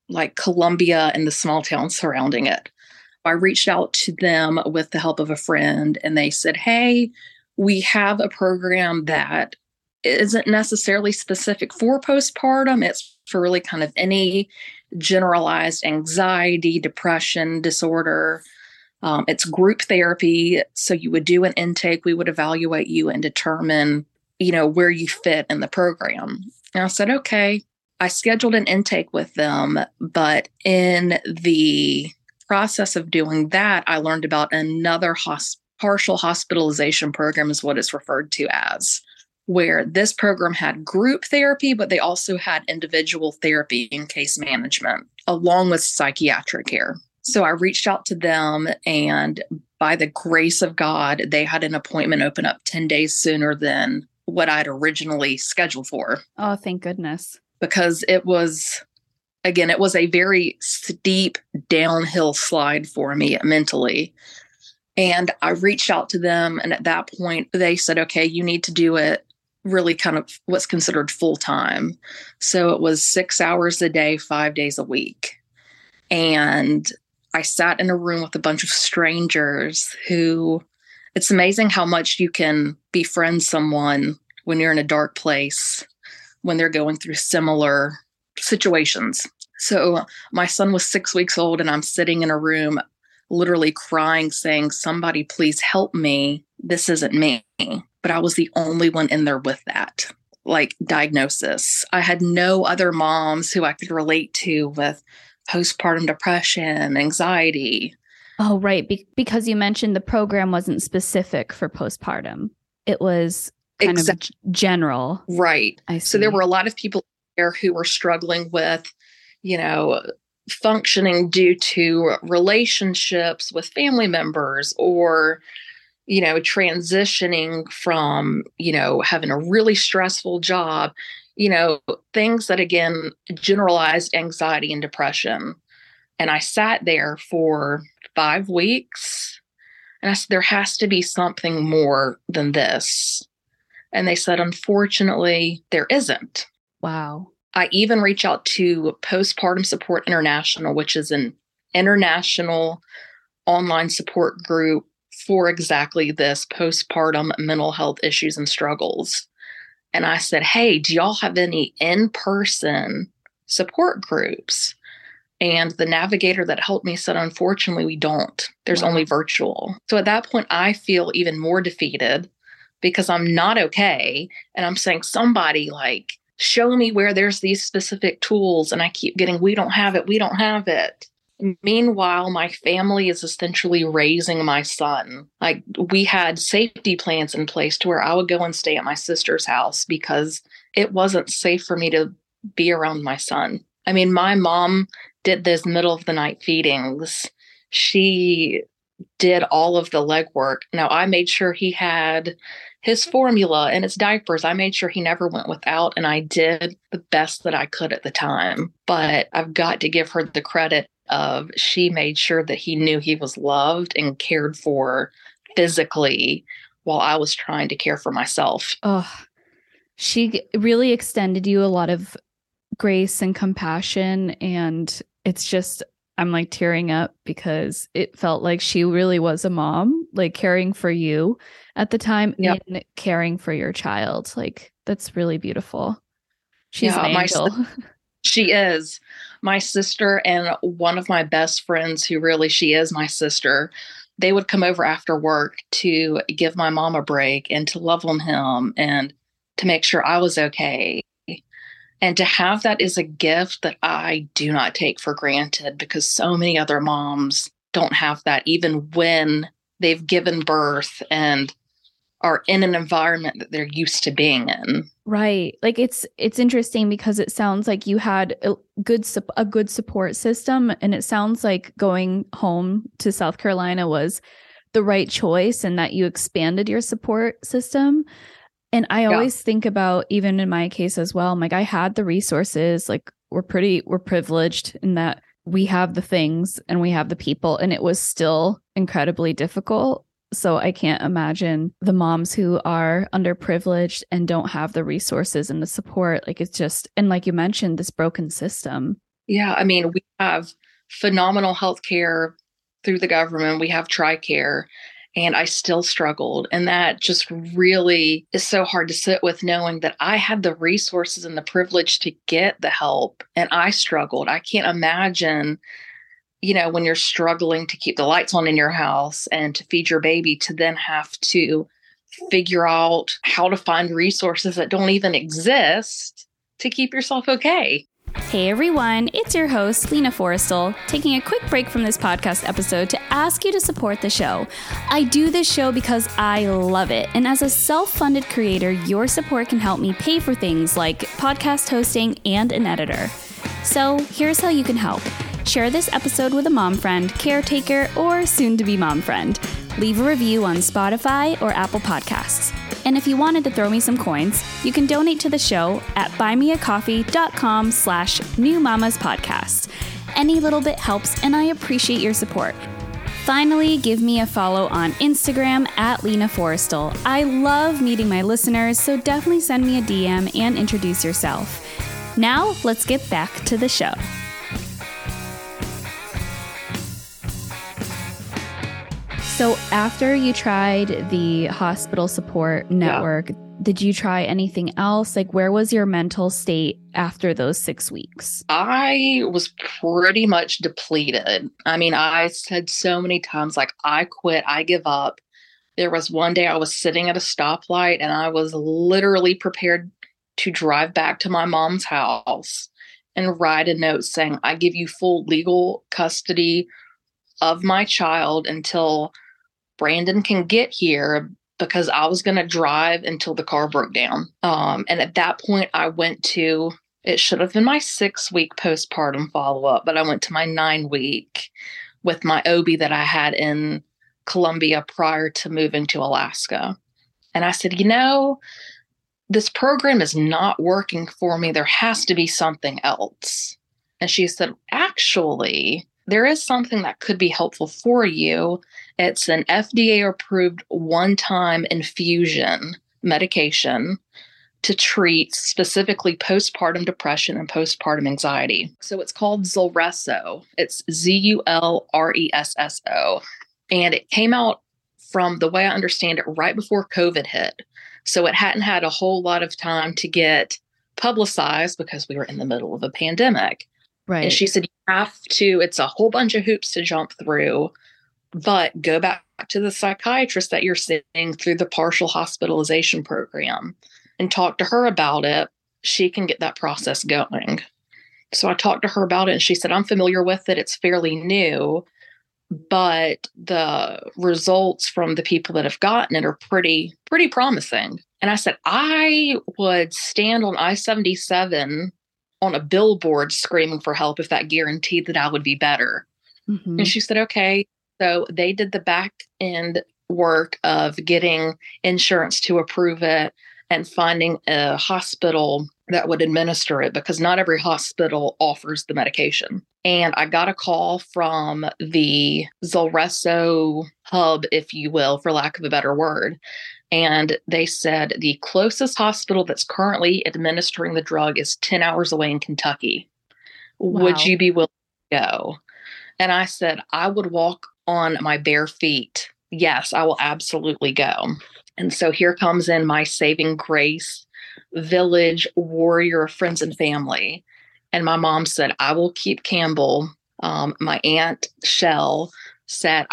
like Columbia and the small towns surrounding it. I reached out to them with the help of a friend, and they said, hey, we have a program that isn't necessarily specific for postpartum. It's for really kind of any generalized anxiety, depression, disorder. It's group therapy. So you would do an intake. We would evaluate you and determine, where you fit in the program. And I said, okay. I scheduled an intake with them, but in the process of doing that, I learned about another partial hospitalization program is what it's referred to as, where this program had group therapy, but they also had individual therapy and case management along with psychiatric care. So I reached out to them, and by the grace of God, they had an appointment open up 10 days sooner than what I'd originally scheduled for. Oh, thank goodness. Because it was a very steep downhill slide for me mentally. And I reached out to them. And at that point, they said, okay, you need to do it really kind of what's considered full time. So it was 6 hours a day, 5 days a week. And I sat in a room with a bunch of strangers who, it's amazing how much you can befriend someone when you're in a dark place, when they're going through similar situations. So my son was 6 weeks old, and I'm sitting in a room literally crying, saying, somebody please help me. This isn't me. But I was the only one in there with that, like, diagnosis. I had no other moms who I could relate to with postpartum depression, anxiety. Oh, right. Because you mentioned the program wasn't specific for postpartum. It was kind of general. Right. So there were a lot of people there who were struggling with, functioning due to relationships with family members, or, transitioning from, having a really stressful job, things that, again, generalized anxiety and depression. And I sat there for 5 weeks, and I said, there has to be something more than this. And they said, unfortunately, there isn't. Wow. I even reach out to Postpartum Support International, which is an international online support group for exactly this, postpartum mental health issues and struggles. And I said, hey, do y'all have any in-person support groups? And the navigator that helped me said, unfortunately, we don't. There's only virtual. So at that point, I feel even more defeated because I'm not okay. And I'm saying, somebody show me where there's these specific tools. And I keep getting, we don't have it. We don't have it. Meanwhile, my family is essentially raising my son. We had safety plans in place to where I would go and stay at my sister's house because it wasn't safe for me to be around my son. I mean, my mom did this middle of the night feedings. She did all of the legwork. Now, I made sure he had his formula and his diapers. I made sure he never went without, and I did the best that I could at the time. But I've got to give her the credit of she made sure that he knew he was loved and cared for physically while I was trying to care for myself. Oh, she really extended you a lot of grace and compassion. And it's just, I'm tearing up because it felt like she really was a mom, caring for you at the time and caring for your child. That's really beautiful. She's an angel. She is. My sister and one of my best friends, who really, she is my sister, they would come over after work to give my mom a break and to love on him and to make sure I was okay. And to have that is a gift that I do not take for granted, because so many other moms don't have that, even when they've given birth and are in an environment that they're used to being in. Right. It's interesting because it sounds like you had a good support system, and it sounds like going home to South Carolina was the right choice, and that you expanded your support system. And I always think about, even in my case as well, I had the resources, we're privileged in that we have the things and we have the people, and it was still incredibly difficult. So I can't imagine the moms who are underprivileged and don't have the resources and the support. It's just, and like you mentioned, this broken system. Yeah. I mean, we have phenomenal health care through the government. We have TRICARE, and I still struggled. And that just really is so hard to sit with, knowing that I had the resources and the privilege to get the help, and I struggled. I can't imagine, when you're struggling to keep the lights on in your house and to feed your baby, to then have to figure out how to find resources that don't even exist to keep yourself okay. Hey everyone, it's your host, Lena Forrestal, taking a quick break from this podcast episode to ask you to support the show. I do this show because I love it, and as a self-funded creator, your support can help me pay for things like podcast hosting and an editor. So here's how you can help. Share this episode with a mom friend, caretaker, or soon-to-be mom friend. Leave a review on Spotify or Apple Podcasts. And if you wanted to throw me some coins, you can donate to the show at buymeacoffee.com/newmamaspodcast. Any little bit helps, and I appreciate your support. Finally, give me a follow on Instagram at Lena Forrestal. I love meeting my listeners, so definitely send me a DM and introduce yourself. Now, let's get back to the show. So after you tried the hospital support network, Did you try anything else? Like, where was your mental state after those 6 weeks? I was pretty much depleted. I mean, I said so many times, like, I quit, I give up. There was one day I was sitting at a stoplight and I was literally prepared to drive back to my mom's house and write a note saying, I give you full legal custody of my child until Brandon can get here, because I was going to drive until the car broke down. And at that point, I went to, it should have been my 6-week postpartum follow-up, but I went to my 9-week with my OB that I had in Columbia prior to moving to Alaska. And I said, this program is not working for me. There has to be something else. And she said, actually, there is something that could be helpful for you. It's an FDA-approved one-time infusion medication to treat specifically postpartum depression and postpartum anxiety. So it's called Zulresso. It's Zulresso. And it came out, from the way I understand it, right before COVID hit. So it hadn't had a whole lot of time to get publicized because we were in the middle of a pandemic. Right. And she said, you have to, it's a whole bunch of hoops to jump through, but go back to the psychiatrist that you're seeing through the partial hospitalization program and talk to her about it. She can get that process going. So I talked to her about it and she said, I'm familiar with it. It's fairly new, but the results from the people that have gotten it are pretty promising. And I said, I would stand on I-77 on a billboard screaming for help if that guaranteed that I would be better. Mm-hmm. And she said, okay. So they did the back end work of getting insurance to approve it and finding a hospital that would administer it, because not every hospital offers the medication. And I got a call from the Zulresso hub, if you will, for lack of a better word. And they said the closest hospital that's currently administering the drug is 10 hours away in Kentucky. Wow. Would you be willing to go? And I said, I would walk on my bare feet. Yes, I will absolutely go. And so here comes in my saving grace village warrior of friends and family. And my mom said, I will keep Campbell. My aunt Shell said,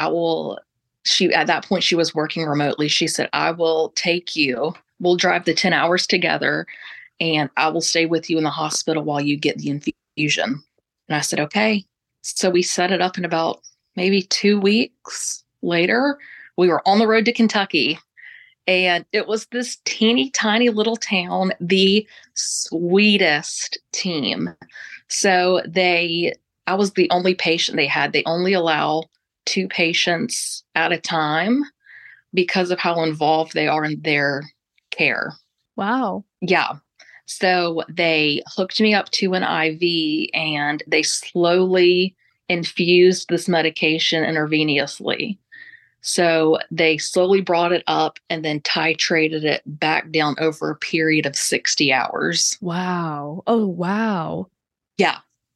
at that point, she was working remotely. She said, I will take you. We'll drive the 10 hours together and I will stay with you in the hospital while you get the infusion. And I said, okay. So we set it up, in about maybe 2 weeks later, we were on the road to Kentucky. And it was this teeny tiny little town, the sweetest team. So I was the only patient they had. They only allow 2 patients at a time because of how involved they are in their care. Wow. Yeah. So they hooked me up to an IV and they slowly infused this medication intravenously. So they slowly brought it up and then titrated it back down over a period of 60 hours. Wow. Oh, wow. Yeah.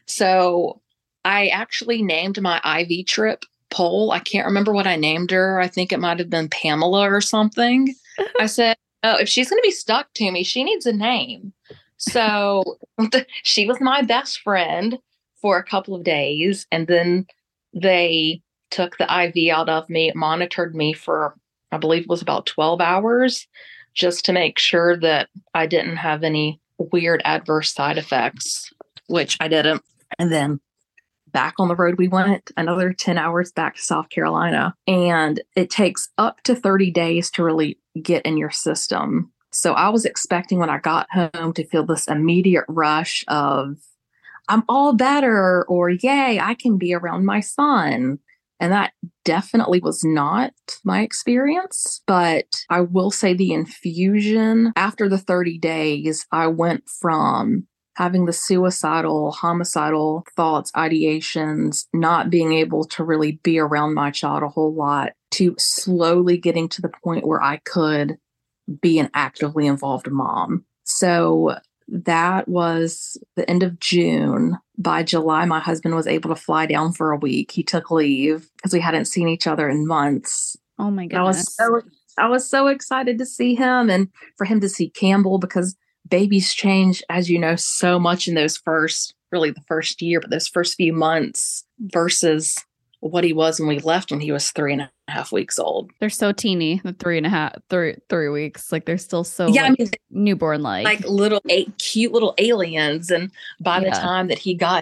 So I actually named my IV trip Pole. I can't remember what I named her. I think it might have been Pamela or something. I said, oh, if she's going to be stuck to me, she needs a name. So she was my best friend for a couple of days. And then they took the IV out of me, monitored me for, I believe it was about 12 hours, just to make sure that I didn't have any weird adverse side effects, which I didn't. And then back on the road we went, another 10 hours back to South Carolina. And it takes up to 30 days to really get in your system. So I was expecting when I got home to feel this immediate rush of, I'm all better, or yay, I can be around my son. And that definitely was not my experience. But I will say the infusion, after the 30 days, I went from having the suicidal, homicidal thoughts, ideations, not being able to really be around my child a whole lot, to slowly getting to the point where I could be an actively involved mom. So that was the end of June. By July, my husband was able to fly down for a week. He took leave because we hadn't seen each other in months. Oh my goodness. I was so excited to see him and for him to see Campbell, because babies change, as you know, so much in those the first year, but those first few months versus what he was when we left when he was 3.5 weeks old. They're so teeny, the 3 weeks. Like they're still so newborn like cute little aliens. And by the time that he got,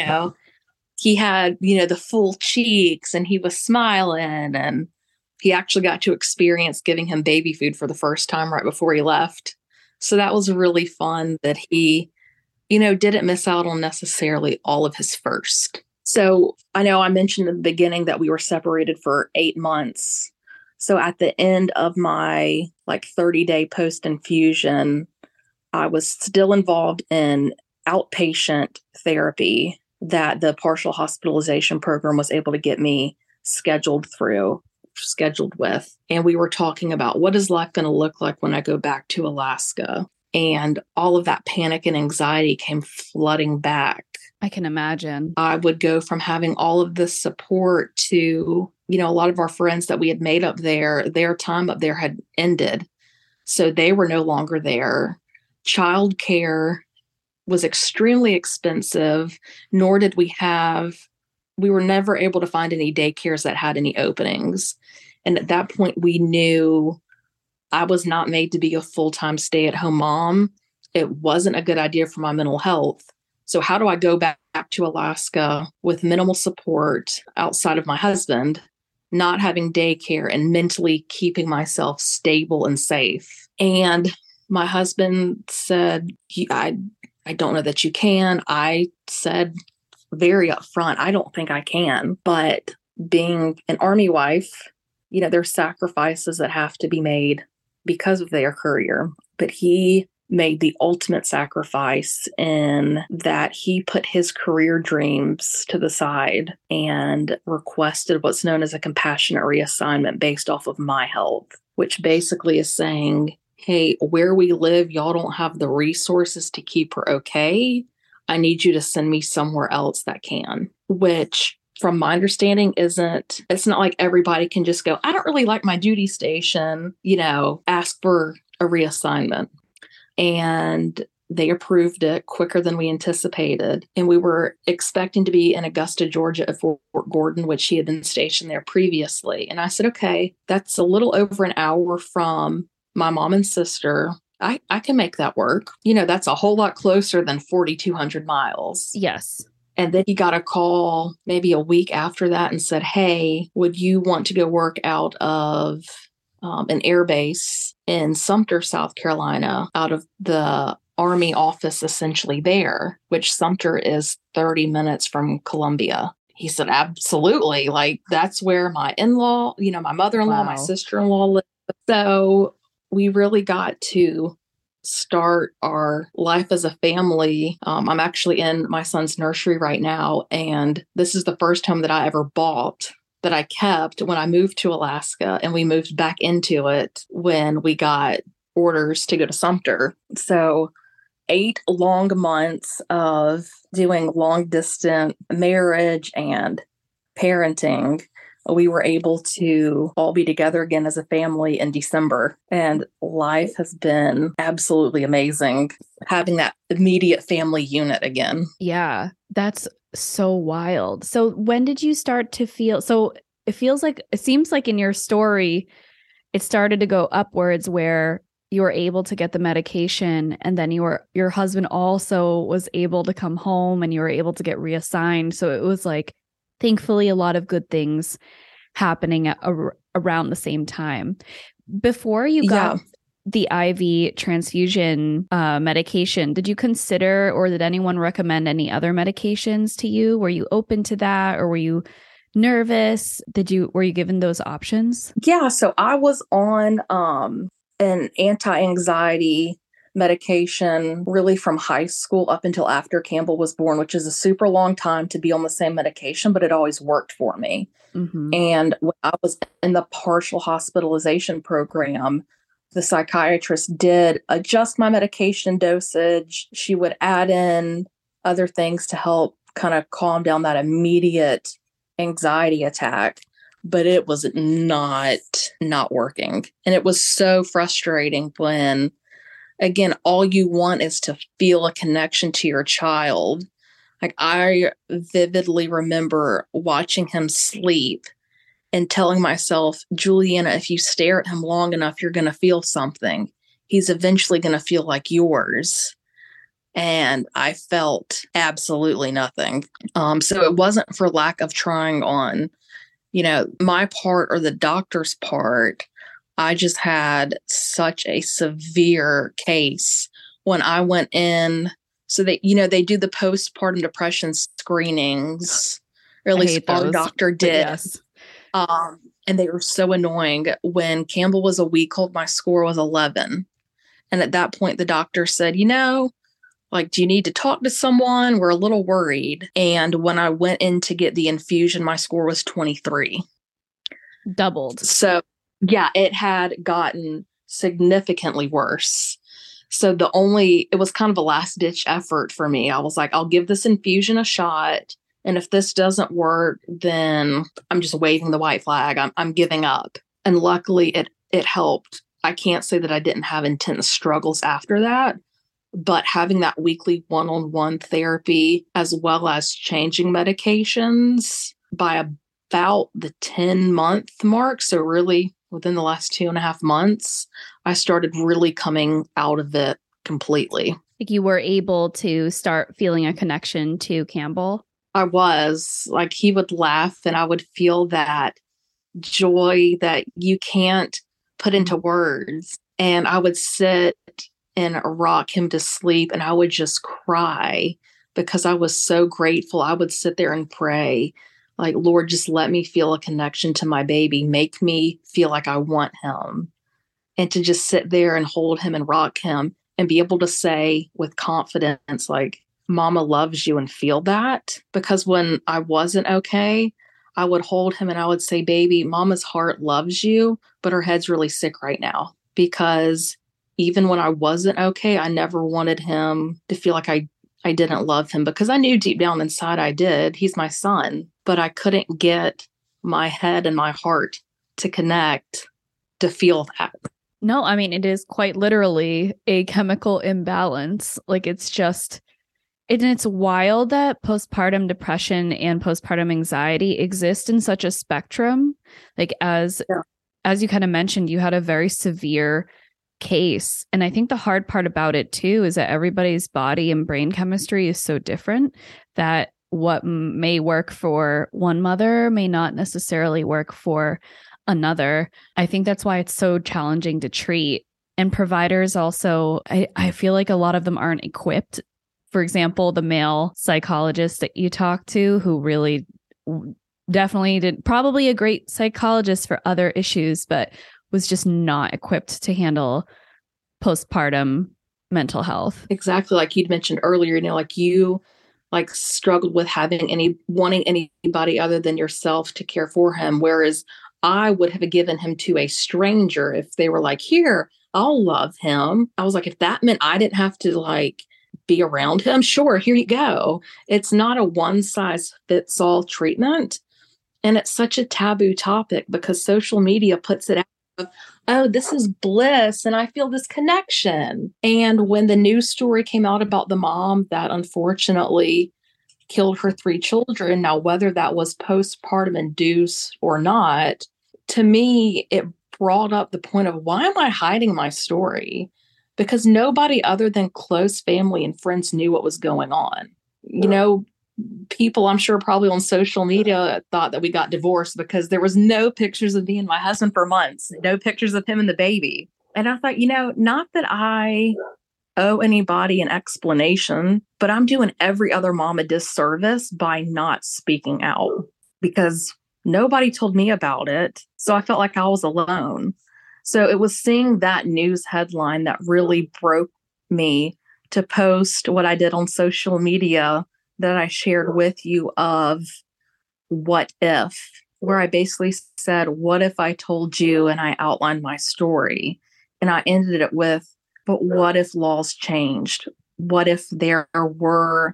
he had, the full cheeks and he was smiling, and he actually got to experience giving him baby food for the first time right before he left. So that was really fun that he, didn't miss out on necessarily all of his first. So I know I mentioned in the beginning that we were separated for 8 months. So at the end of my 30-day post-infusion, I was still involved in outpatient therapy that the partial hospitalization program was able to get me scheduled with. And we were talking about what is life going to look like when I go back to Alaska. And all of that panic and anxiety came flooding back. I can imagine. I would go from having all of this support to, a lot of our friends that we had made up there, their time up there had ended. So they were no longer there. Childcare was extremely expensive, nor did we were never able to find any daycares that had any openings. And at that point, we knew I was not made to be a full-time stay-at-home mom. It wasn't a good idea for my mental health. So how do I go back to Alaska with minimal support outside of my husband, not having daycare, and mentally keeping myself stable and safe? And my husband said, I don't know that you can. I said very upfront, I don't think I can. But being an Army wife, there's sacrifices that have to be made because of their career. But he made the ultimate sacrifice in that he put his career dreams to the side and requested what's known as a compassionate reassignment based off of my health, which basically is saying, hey, where we live, y'all don't have the resources to keep her okay. I need you to send me somewhere else that can, which from my understanding it's not like everybody can just go, I don't really like my duty station, ask for a reassignment. And they approved it quicker than we anticipated. And we were expecting to be in Augusta, Georgia at Fort Gordon, which he had been stationed there previously. And I said, okay, that's a little over an hour from my mom and sister. I can make that work. That's a whole lot closer than 4,200 miles. Yes. And then he got a call maybe a week after that and said, hey, would you want to go work out of an air base in Sumter, South Carolina, out of the Army office essentially there, which Sumter is 30 minutes from Columbia. He said, absolutely. That's where my in-law, my mother-in-law, my sister-in-law live. So we really got to start our life as a family. I'm actually in my son's nursery right now, and this is the first home that I ever bought that I kept when I moved to Alaska, and we moved back into it when we got orders to go to Sumter. So 8 long months of doing long distance marriage and parenting, we were able to all be together again as a family in December. And life has been absolutely amazing having that immediate family unit again. Yeah, that's so wild. So when did you start to feel, so it seems like in your story, it started to go upwards where you were able to get the medication, and then your husband also was able to come home and you were able to get reassigned. So it was like, thankfully, a lot of good things happening around the same time. Before you got the IV transfusion medication, did you consider, or did anyone recommend any other medications to you? Were you open to that, or were you nervous? Were you given those options? Yeah, so I was on an anti-anxiety medication really from high school up until after Campbell was born, which is a super long time to be on the same medication, but it always worked for me. Mm-hmm. And when I was in the partial hospitalization program, the psychiatrist did adjust my medication dosage. She would add in other things to help kind of calm down that immediate anxiety attack, but it was not working. And it was so frustrating when, again, all you want is to feel a connection to your child. Like, I vividly remember watching him sleep and telling myself, Juliana, if you stare at him long enough, you're going to feel something. He's eventually going to feel like yours. And I felt absolutely nothing. So it wasn't for lack of trying on, my part or the doctor's part. I just had such a severe case when I went in. So they do the postpartum depression screenings, or at least our doctor did. Yes. And they were so annoying. When Campbell was a week old, my score was 11. And at that point, the doctor said, do you need to talk to someone? We're a little worried. And when I went in to get the infusion, my score was 23. Doubled. So yeah, it had gotten significantly worse. So it was kind of a last ditch effort for me. I was like, I'll give this infusion a shot. And if this doesn't work, then I'm just waving the white flag. I'm giving up. And luckily it helped. I can't say that I didn't have intense struggles after that, but having that weekly one-on-one therapy, as well as changing medications by about the 10-month mark. So really within the last 2.5 months, I started really coming out of it completely. Like, you were able to start feeling a connection to Campbell? I was. Like, he would laugh and I would feel that joy that you can't put into words. And I would sit and rock him to sleep and I would just cry because I was so grateful. I would sit there and pray, like, Lord, just let me feel a connection to my baby. Make me feel like I want him. And to just sit there and hold him and rock him and be able to say with confidence, like, Mama loves you, and feel that. Because when I wasn't okay, I would hold him and I would say, baby, Mama's heart loves you, but her head's really sick right now. Because even when I wasn't okay, I never wanted him to feel like I didn't love him, because I knew deep down inside I did. He's my son, but I couldn't get my head and my heart to connect to feel that. No, I mean, it is quite literally a chemical imbalance. Like, it's wild that postpartum depression and postpartum anxiety exist in such a spectrum. Like, as you kind of mentioned, you had a very severe case. And I think the hard part about it too is that everybody's body and brain chemistry is so different that what may work for one mother may not necessarily work for another. I think that's why it's so challenging to treat. And providers also, I feel like a lot of them aren't equipped. For example, the male psychologist that you talked to, who really definitely did, probably a great psychologist for other issues, but was just not equipped to handle postpartum mental health. Exactly. Like you'd mentioned earlier, like you struggled with wanting anybody other than yourself to care for him. Whereas I would have given him to a stranger if they were like, here, I'll love him. I was like, if that meant I didn't have to be around him, sure, here you go. It's not a one size fits all treatment. And it's such a taboo topic because social media puts it out. Oh, this is bliss and I feel this connection. And when the news story came out about the mom that unfortunately killed her 3 children, now whether that was postpartum induced or not, to me, it brought up the point of why am I hiding my story? Because nobody other than close family and friends knew what was going on. You know, people I'm sure probably on social media thought that we got divorced because there was no pictures of me and my husband for months, no pictures of him and the baby. And I thought, not that I owe anybody an explanation, but I'm doing every other mom a disservice by not speaking out because nobody told me about it. So I felt like I was alone. So it was seeing that news headline that really broke me to post what I did on social media that I shared with you of what if, where I basically said, what if I told you, and I outlined my story, and I ended it with, but what if laws changed? What if there were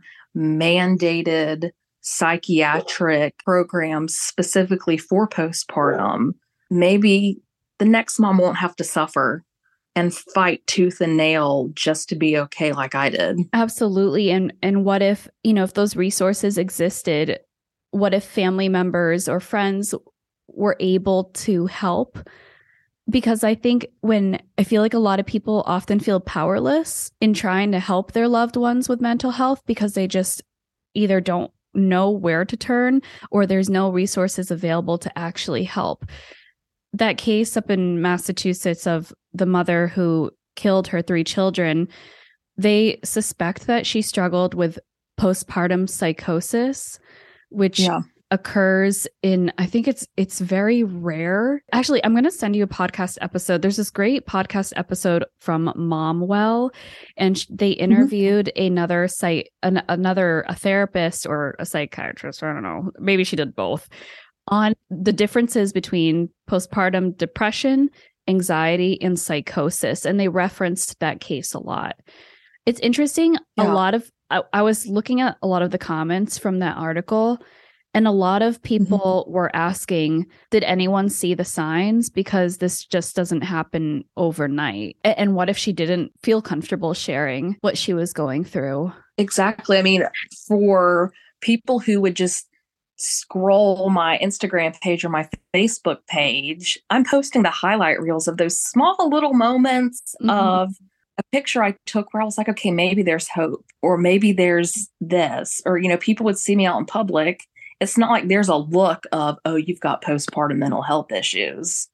mandated psychiatric programs specifically for postpartum? Maybe the next mom won't have to suffer and fight tooth and nail just to be okay like I did. Absolutely. And what if, if those resources existed, what if family members or friends were able to help? Because I feel like a lot of people often feel powerless in trying to help their loved ones with mental health because they just either don't know where to turn or there's no resources available to actually help. That case up in Massachusetts of the mother who killed her 3 children, they suspect that she struggled with postpartum psychosis, which occurs in, I think it's very rare. Actually, I'm going to send you a podcast episode. There's this great podcast episode from MomWell, and they interviewed a therapist or a psychiatrist, or I don't know, maybe she did both, on the differences between postpartum depression, anxiety, and psychosis. And they referenced that case a lot. It's interesting. Yeah. I was looking at a lot of the comments from that article, and a lot of people were asking, did anyone see the signs? Because this just doesn't happen overnight. And what if she didn't feel comfortable sharing what she was going through? Exactly. I mean, for people who would just scroll my Instagram page or my Facebook page, I'm posting the highlight reels of those small little moments of a picture I took where I was like, okay, maybe there's hope, or maybe there's this, or, people would see me out in public. It's not like there's a look of, oh, you've got postpartum mental health issues.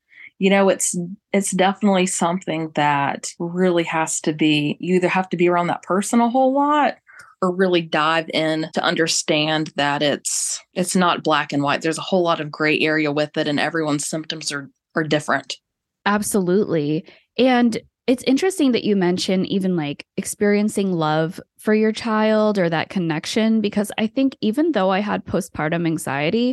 It's definitely something that really has to be, you either have to be around that person a whole lot or really dive in to understand that it's not black and white. There's a whole lot of gray area with it, and everyone's symptoms are different. Absolutely. And it's interesting that you mention even like experiencing love for your child or that connection, because I think even though I had postpartum anxiety,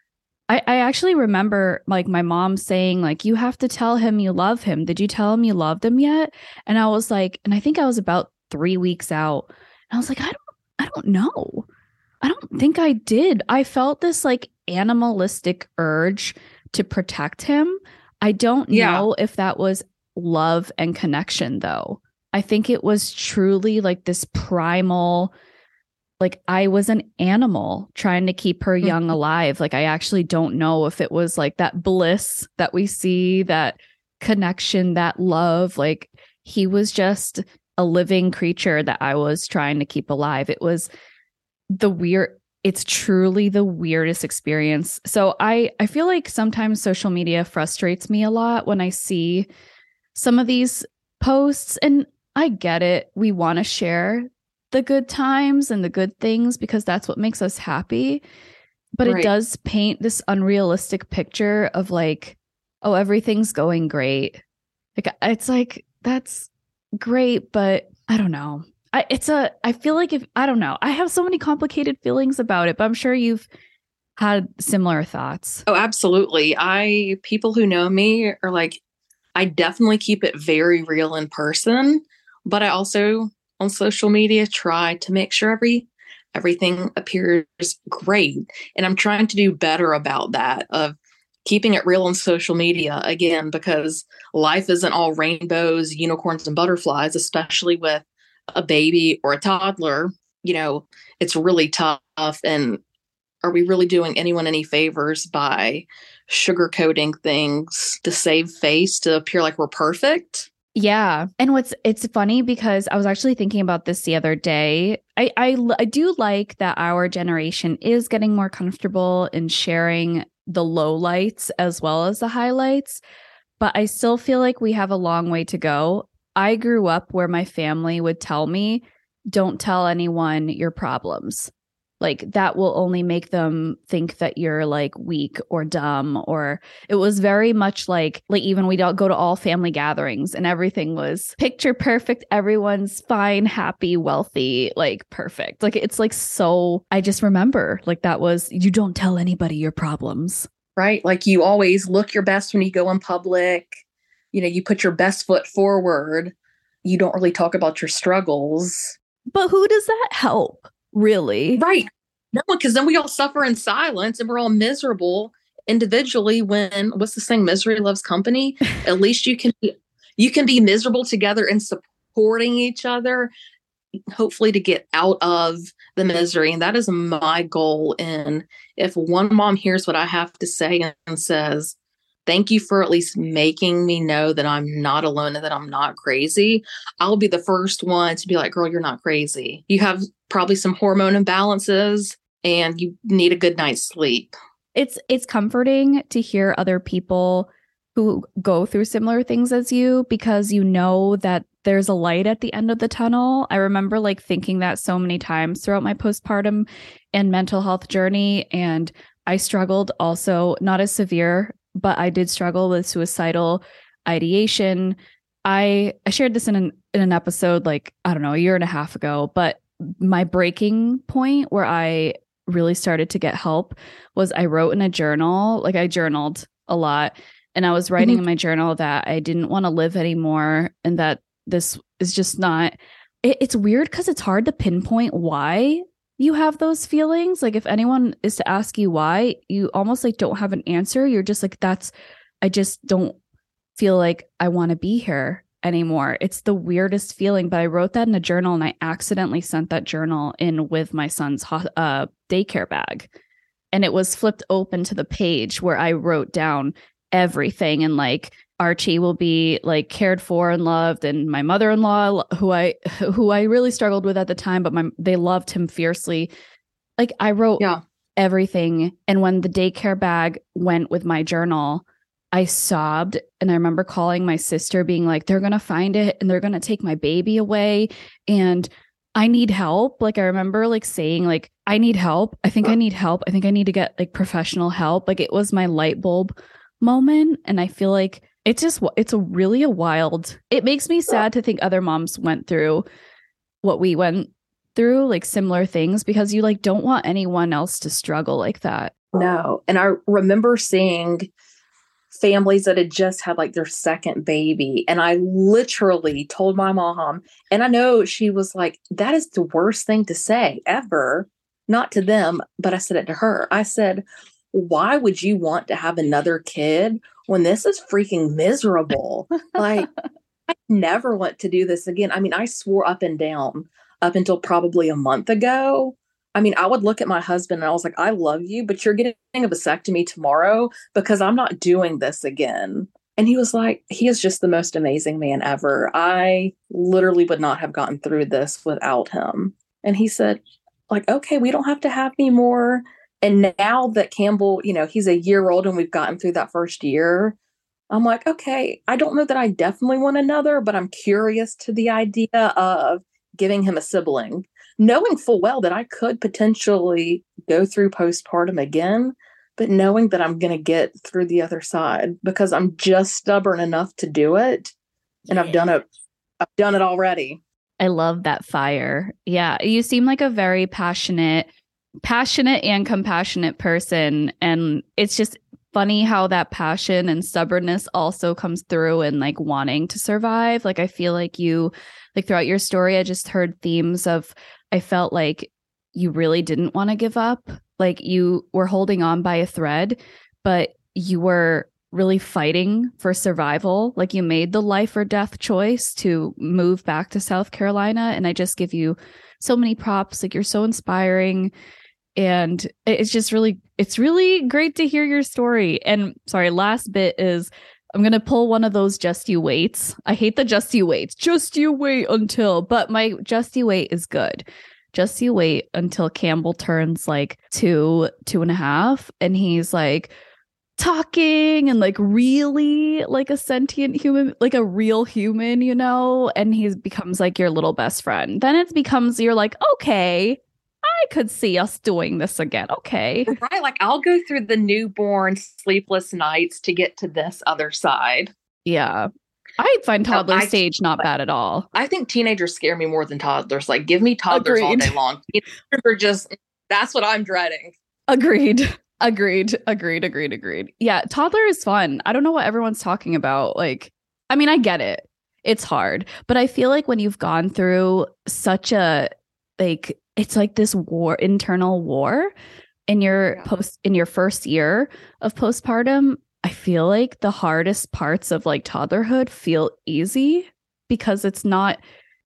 I actually remember like my mom saying like, you have to tell him you love him. Did you tell him you loved him yet? And I was like, and I think I was about 3 weeks out. I was like, I don't know. I don't think I did. I felt this like animalistic urge to protect him. I don't know if that was love and connection, though. I think it was truly like this primal, like I was an animal trying to keep her young alive. Like I actually don't know if it was like that bliss that we see, that connection, that love. Like he was just a living creature that I was trying to keep alive. It was it's truly the weirdest experience. So I feel like sometimes social media frustrates me a lot when I see some of these posts, and I get it. We want to share the good times and the good things because that's what makes us happy. But It does paint this unrealistic picture of like, oh, everything's going great. Like it's like, that's great, but I don't know. I feel like I don't know. I have so many complicated feelings about it, but I'm sure you've had similar thoughts. Oh, absolutely. People who know me are like, I definitely keep it very real in person, but I also on social media, try to make sure everything appears great. And I'm trying to do better about that, of keeping it real on social media, again, because life isn't all rainbows, unicorns, and butterflies, especially with a baby or a toddler. It's really tough. And are we really doing anyone any favors by sugarcoating things to save face, to appear like we're perfect? Yeah. And it's funny because I was actually thinking about this the other day. I do like that our generation is getting more comfortable in sharing the lowlights as well as the highlights, but I still feel like we have a long way to go. I grew up where my family would tell me, don't tell anyone your problems. Like that will only make them think that you're like weak or dumb. Or it was very much like even we don't go to all family gatherings and everything was picture perfect. Everyone's fine, happy, wealthy, like perfect. Like it's like, so I just remember like that was, you don't tell anybody your problems. Right. Like you always look your best when you go in public. You put your best foot forward. You don't really talk about your struggles. But who does that help? Really? Right. No, because then we all suffer in silence and we're all miserable individually. When, what's the saying? Misery loves company. At least you can be miserable together and supporting each other, hopefully to get out of the misery. And that is my goal. And if one mom hears what I have to say and says, thank you for at least making me know that I'm not alone and that I'm not crazy, I'll be the first one to be like, girl, you're not crazy. You have probably some hormone imbalances and you need a good night's sleep. It's comforting to hear other people who go through similar things as you, because you know that there's a light at the end of the tunnel. I remember like thinking that so many times throughout my postpartum and mental health journey. And I struggled also, not as severe, but I did struggle with suicidal ideation. I shared this in an episode, like, I don't know, a year and a half ago, but my breaking point where I really started to get help was I wrote in a journal, like I journaled a lot, and I was writing in my journal that I didn't want to live anymore and that this is just not, it's weird because it's hard to pinpoint why you have those feelings. Like if anyone is to ask you why, you almost like don't have an answer. You're just like, I just don't feel like I want to be here anymore. It's the weirdest feeling, but I wrote that in a journal and I accidentally sent that journal in with my son's daycare bag. And it was flipped open to the page where I wrote down everything. And like Archie will be like cared for and loved. And my mother-in-law, who I really struggled with at the time, but they loved him fiercely. Like I wrote everything. And when the daycare bag went with my journal, I sobbed. And I remember calling my sister being like, they're going to find it and they're going to take my baby away. And I need help. Like I remember like saying like, I need help. I think I need help. I think I need to get like professional help. Like it was my light bulb moment. And I feel like it's a wild, it makes me sad to think other moms went through what we went through, like similar things, because you like don't want anyone else to struggle like that. No. And I remember seeing families that had just had like their second baby. And I literally told my mom, and I know she was like, that is the worst thing to say ever, not to them, but I said it to her. I said, why would you want to have another kid when this is freaking miserable? Like, I never want to do this again. I mean, I swore up and down up until probably a month ago. I mean, I would look at my husband and I was like, I love you, but you're getting a vasectomy tomorrow because I'm not doing this again. And he was like, he is just the most amazing man ever. I literally would not have gotten through this without him. And he said, like, okay, we don't have to have any more. And now that Campbell, he's a year old and we've gotten through that first year, I'm like, okay, I don't know that I definitely want another, but I'm curious to the idea of giving him a sibling, knowing full well that I could potentially go through postpartum again, but knowing that I'm going to get through the other side because I'm just stubborn enough to do it. And I've done it. I've done it already. I love that fire. Yeah. You seem like a very passionate and compassionate person. And it's just funny how that passion and stubbornness also comes through in like wanting to survive. Like I feel like you, like throughout your story, I just heard themes of, I felt like you really didn't want to give up. Like you were holding on by a thread, but you were really fighting for survival. Like you made the life or death choice to move back to South Carolina. And I just give you so many props. Like you're so inspiring. And it's really great to hear your story. And sorry, last bit is I'm going to pull one of those just you waits. I hate the just you waits. Just you wait until, but my just you wait is good. Just you wait until Campbell turns like 2.5. And he's like talking and like really like a sentient human, like a real human, you know, and he becomes like your little best friend. Then it becomes, you're like, okay, I could see us doing this again. Okay. Right. Like I'll go through the newborn sleepless nights to get to this other side. Yeah. I find toddler stage not bad at all. I think teenagers scare me more than toddlers. Like give me toddlers all day long. Teenagers are just, that's what I'm dreading. Agreed. Yeah. Toddler is fun. I don't know what everyone's talking about. Like, I mean, I get it. It's hard, but I feel like when you've gone through such a, like, it's like this internal war in your in your first year of postpartum. I feel like the hardest parts of like toddlerhood feel easy because it's not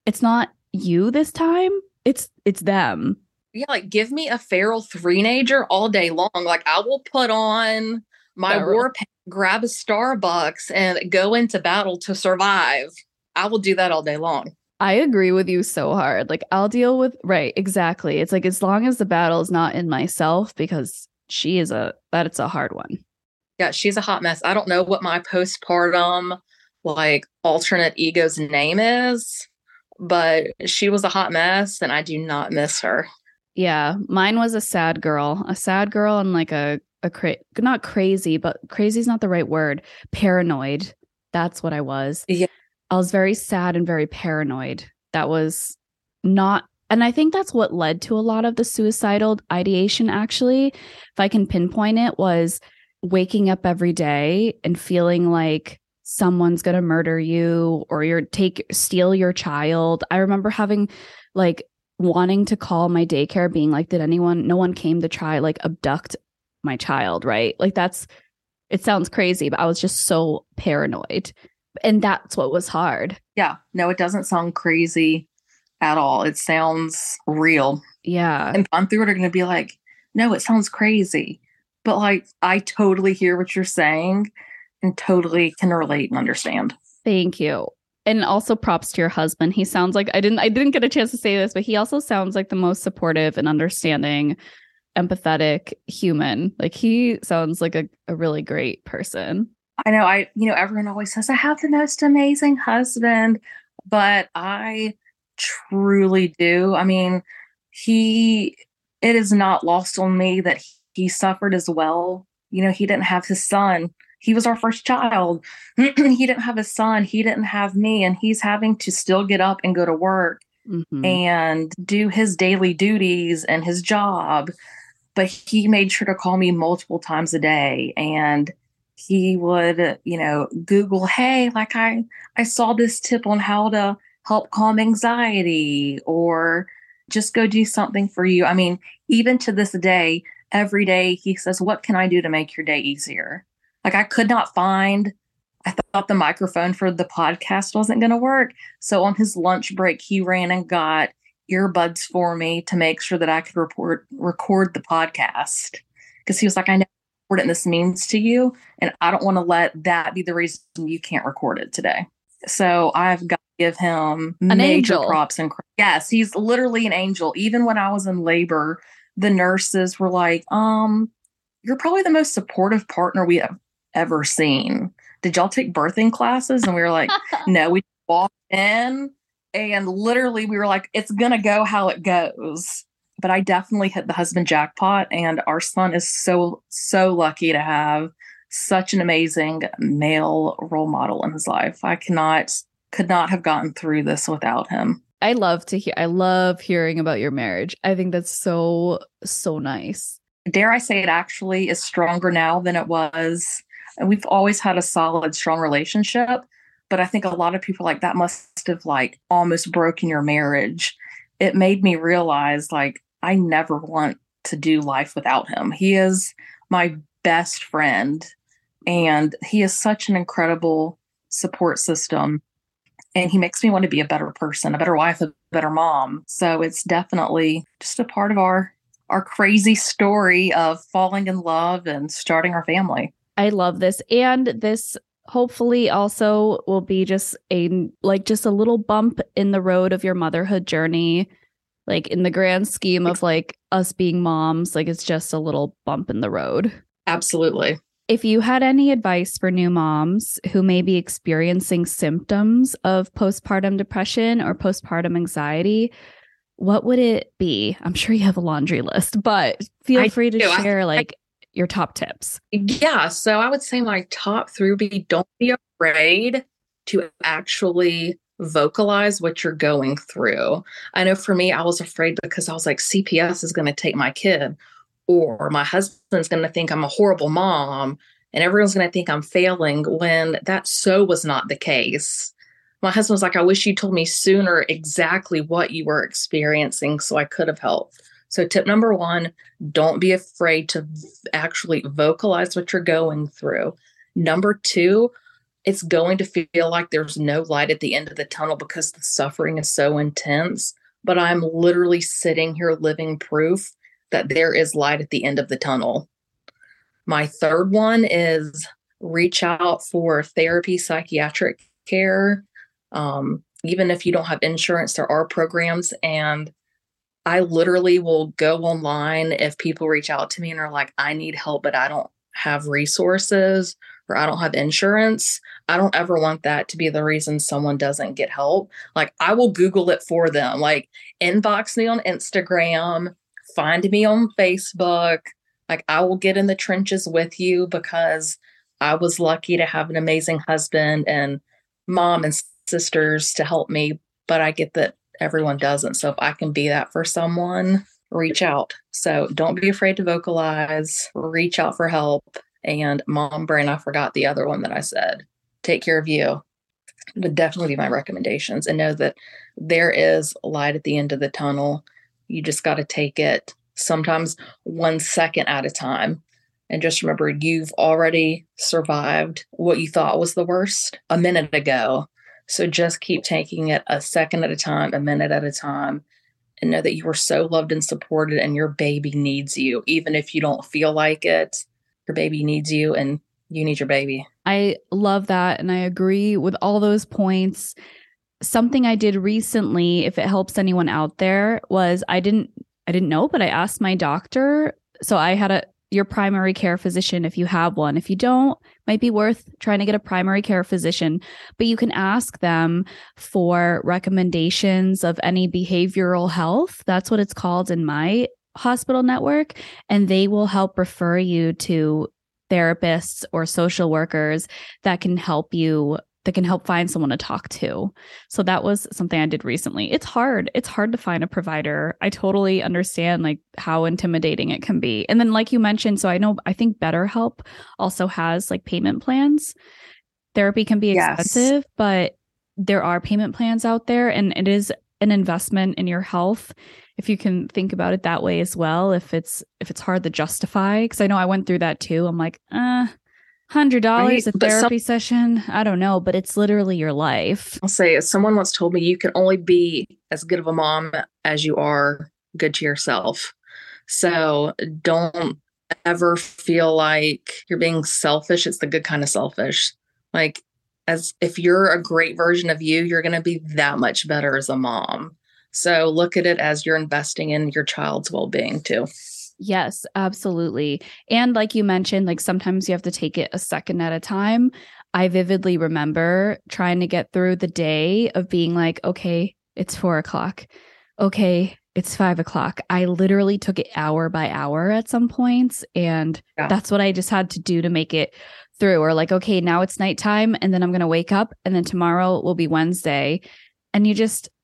you this time. It's them. Yeah, like give me a feral three-nager all day long. Like I will put on my war paint, grab a Starbucks, and go into battle to survive. I will do that all day long. I agree with you so hard. Like I'll deal with, right, exactly. It's like as long as the battle is not in myself, because it's a hard one. Yeah, she's a hot mess. I don't know what my postpartum like alternate ego's name is, but she was a hot mess and I do not miss her. Yeah, mine was a sad girl and like not crazy, but crazy is not the right word. Paranoid. That's what I was. Yeah. I was very sad and very paranoid. That was not, and I think that's what led to a lot of the suicidal ideation, actually. If I can pinpoint it, was waking up every day and feeling like someone's going to murder you or steal your child. I remember having like wanting to call my daycare, being like, no one came to try like abduct my child, right? Like it sounds crazy, but I was just so paranoid. And that's what was hard. Yeah. No, it doesn't sound crazy at all. It sounds real. Yeah. And gone through it are going to be like, no, it sounds crazy. But like, I totally hear what you're saying and totally can relate and understand. Thank you. And also props to your husband. He sounds like, I didn't get a chance to say this, but he also sounds like the most supportive and understanding, empathetic human. Like he sounds like a really great person. I know, everyone always says, I have the most amazing husband, but I truly do. I mean, it is not lost on me that he suffered as well. You know, he didn't have his son. He was our first child. He didn't have his son. He didn't have me. And he's having to still get up and go to work and do his daily duties and his job. But he made sure to call me multiple times a day. And he would, Google, hey, like I saw this tip on how to help calm anxiety or just go do something for you. I mean, even to this day, every day he says, what can I do to make your day easier? Like I thought the microphone for the podcast wasn't going to work. So on his lunch break, he ran and got earbuds for me to make sure that I could record the podcast. Because he was like, I know what important this means to you, and I don't want to let that be the reason you can't record it today. So I've got to give him major props. And yes, he's literally an angel. Even when I was in labor, the nurses were like, you're probably the most supportive partner we have ever seen. Did y'all take birthing classes? And we were like, no, we walked in and literally we were like, it's going to go how it goes. But I definitely hit the husband jackpot, and our son is so, so lucky to have such an amazing male role model in his life. I could not have gotten through this without him. I love hearing about your marriage. I think that's so, so nice. Dare I say it actually is stronger now than it was. And we've always had a solid, strong relationship. But I think a lot of people like that must have like almost broken your marriage. It made me realize like I never want to do life without him. He is my best friend and he is such an incredible support system. And he makes me want to be a better person, a better wife, a better mom. So it's definitely just a part of our crazy story of falling in love and starting our family. I love this. And this hopefully also will be just just a little bump in the road of your motherhood journey. Like in the grand scheme of like us being moms, like it's just a little bump in the road. Absolutely. If you had any advice for new moms who may be experiencing symptoms of postpartum depression or postpartum anxiety, what would it be? I'm sure you have a laundry list, but feel free to share like your top tips. Yeah. So I would say my top three would be don't be afraid to actually vocalize what you're going through. I know for me, I was afraid because I was like, CPS is going to take my kid, or my husband's going to think I'm a horrible mom, and everyone's going to think I'm failing, when that so was not the case. My husband was like, I wish you told me sooner exactly what you were experiencing so I could have helped. So tip number one, don't be afraid to actually vocalize what you're going through. Number two, it's going to feel like there's no light at the end of the tunnel because the suffering is so intense. But I'm literally sitting here living proof that there is light at the end of the tunnel. My third one is reach out for therapy, psychiatric care. Even if you don't have insurance, there are programs. And I literally will go online if people reach out to me and are like, I need help, but I don't have resources or I don't have insurance. I don't ever want that to be the reason someone doesn't get help. Like I will Google it for them, like inbox me on Instagram, find me on Facebook. Like I will get in the trenches with you because I was lucky to have an amazing husband and mom and sisters to help me, but I get that everyone doesn't. So if I can be that for someone, reach out. So don't be afraid to vocalize, reach out for help. And mom brain, I forgot the other one that I said. Take care of you would definitely be my recommendations, and know that there is light at the end of the tunnel. You just got to take it sometimes 1 second at a time. And just remember, you've already survived what you thought was the worst a minute ago. So just keep taking it a second at a time, a minute at a time, and know that you are so loved and supported and your baby needs you. Even if you don't feel like it, your baby needs you and you need your baby. I love that. And I agree with all those points. Something I did recently, if it helps anyone out there, was I didn't know, but I asked my doctor. So I had your primary care physician, if you have one. If you don't, might be worth trying to get a primary care physician, but you can ask them for recommendations of any behavioral health. That's what it's called in my hospital network. And they will help refer you to therapists or social workers that can help find someone to talk to. So that was something I did recently. It's hard. It's hard to find a provider. I totally understand like how intimidating it can be. And then like you mentioned, so I think BetterHelp also has like payment plans. Therapy can be expensive, but there are payment plans out there, and it is an investment in your health. If you can think about it that way as well, if it's hard to justify, because I know I went through that too. I'm like, $100 a therapy session. I don't know, but it's literally your life. I'll say, someone once told me you can only be as good of a mom as you are good to yourself. So don't ever feel like you're being selfish. It's the good kind of selfish. Like, as if you're a great version of you, you're going to be that much better as a mom. So look at it as you're investing in your child's well-being too. Yes, absolutely. And like you mentioned, like sometimes you have to take it a second at a time. I vividly remember trying to get through the day of being like, okay, it's 4:00. Okay, it's 5:00. I literally took it hour by hour at some points. And that's what I just had to do to make it through. Or like, okay, now it's nighttime and then I'm going to wake up and then tomorrow will be Wednesday. And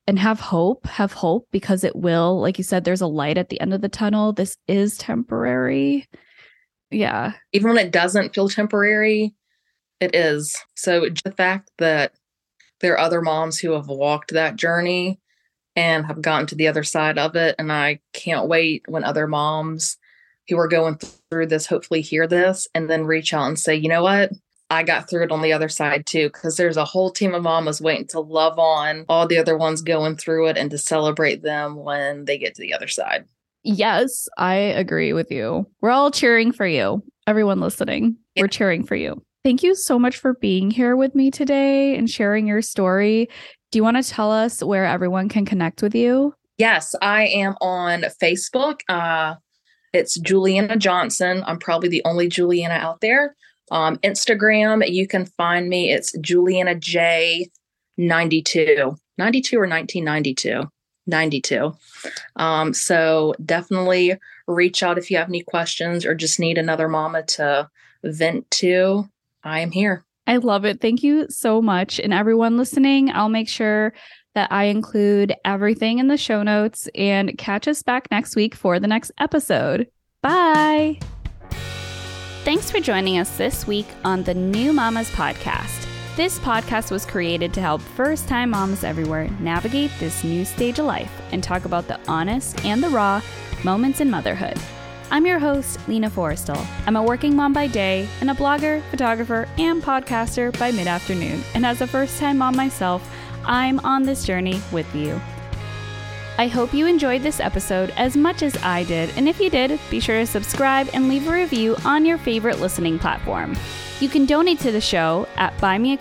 and have hope because it will, like you said, there's a light at the end of the tunnel. This is temporary. Yeah. Even when it doesn't feel temporary, it is. So the fact that there are other moms who have walked that journey and have gotten to the other side of it. And I can't wait when other moms who are going through this hopefully hear this and then reach out and say, you know what? I got through it on the other side too, because there's a whole team of mamas waiting to love on all the other ones going through it and to celebrate them when they get to the other side. Yes, I agree with you. We're all cheering for you. Everyone listening, we're cheering for you. Thank you so much for being here with me today and sharing your story. Do you want to tell us where everyone can connect with you? Yes, I am on Facebook. It's Juliana Johnson. I'm probably the only Juliana out there. Instagram, you can find me. It's Juliana J 92 or 1992. 92. So definitely reach out if you have any questions or just need another mama to vent to. I am here. I love it. Thank you so much. And everyone listening, I'll make sure that I include everything in the show notes, and catch us back next week for the next episode. Bye. Thanks for joining us this week on the New Mamas Podcast. This podcast was created to help first-time moms everywhere navigate this new stage of life and talk about the honest and the raw moments in motherhood. I'm your host, Lena Forrestal. I'm a working mom by day and a blogger, photographer, and podcaster by mid-afternoon. And as a first-time mom myself, I'm on this journey with you. I hope you enjoyed this episode as much as I did, and if you did, be sure to subscribe and leave a review on your favorite listening platform. You can donate to the show at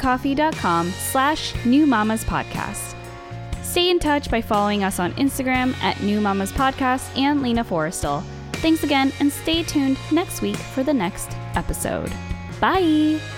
buymeacoffee.com/newmamaspodcast. Stay in touch by following us on Instagram at New Mamas Podcast and Lena Forrestal. Thanks again, and stay tuned next week for the next episode. Bye!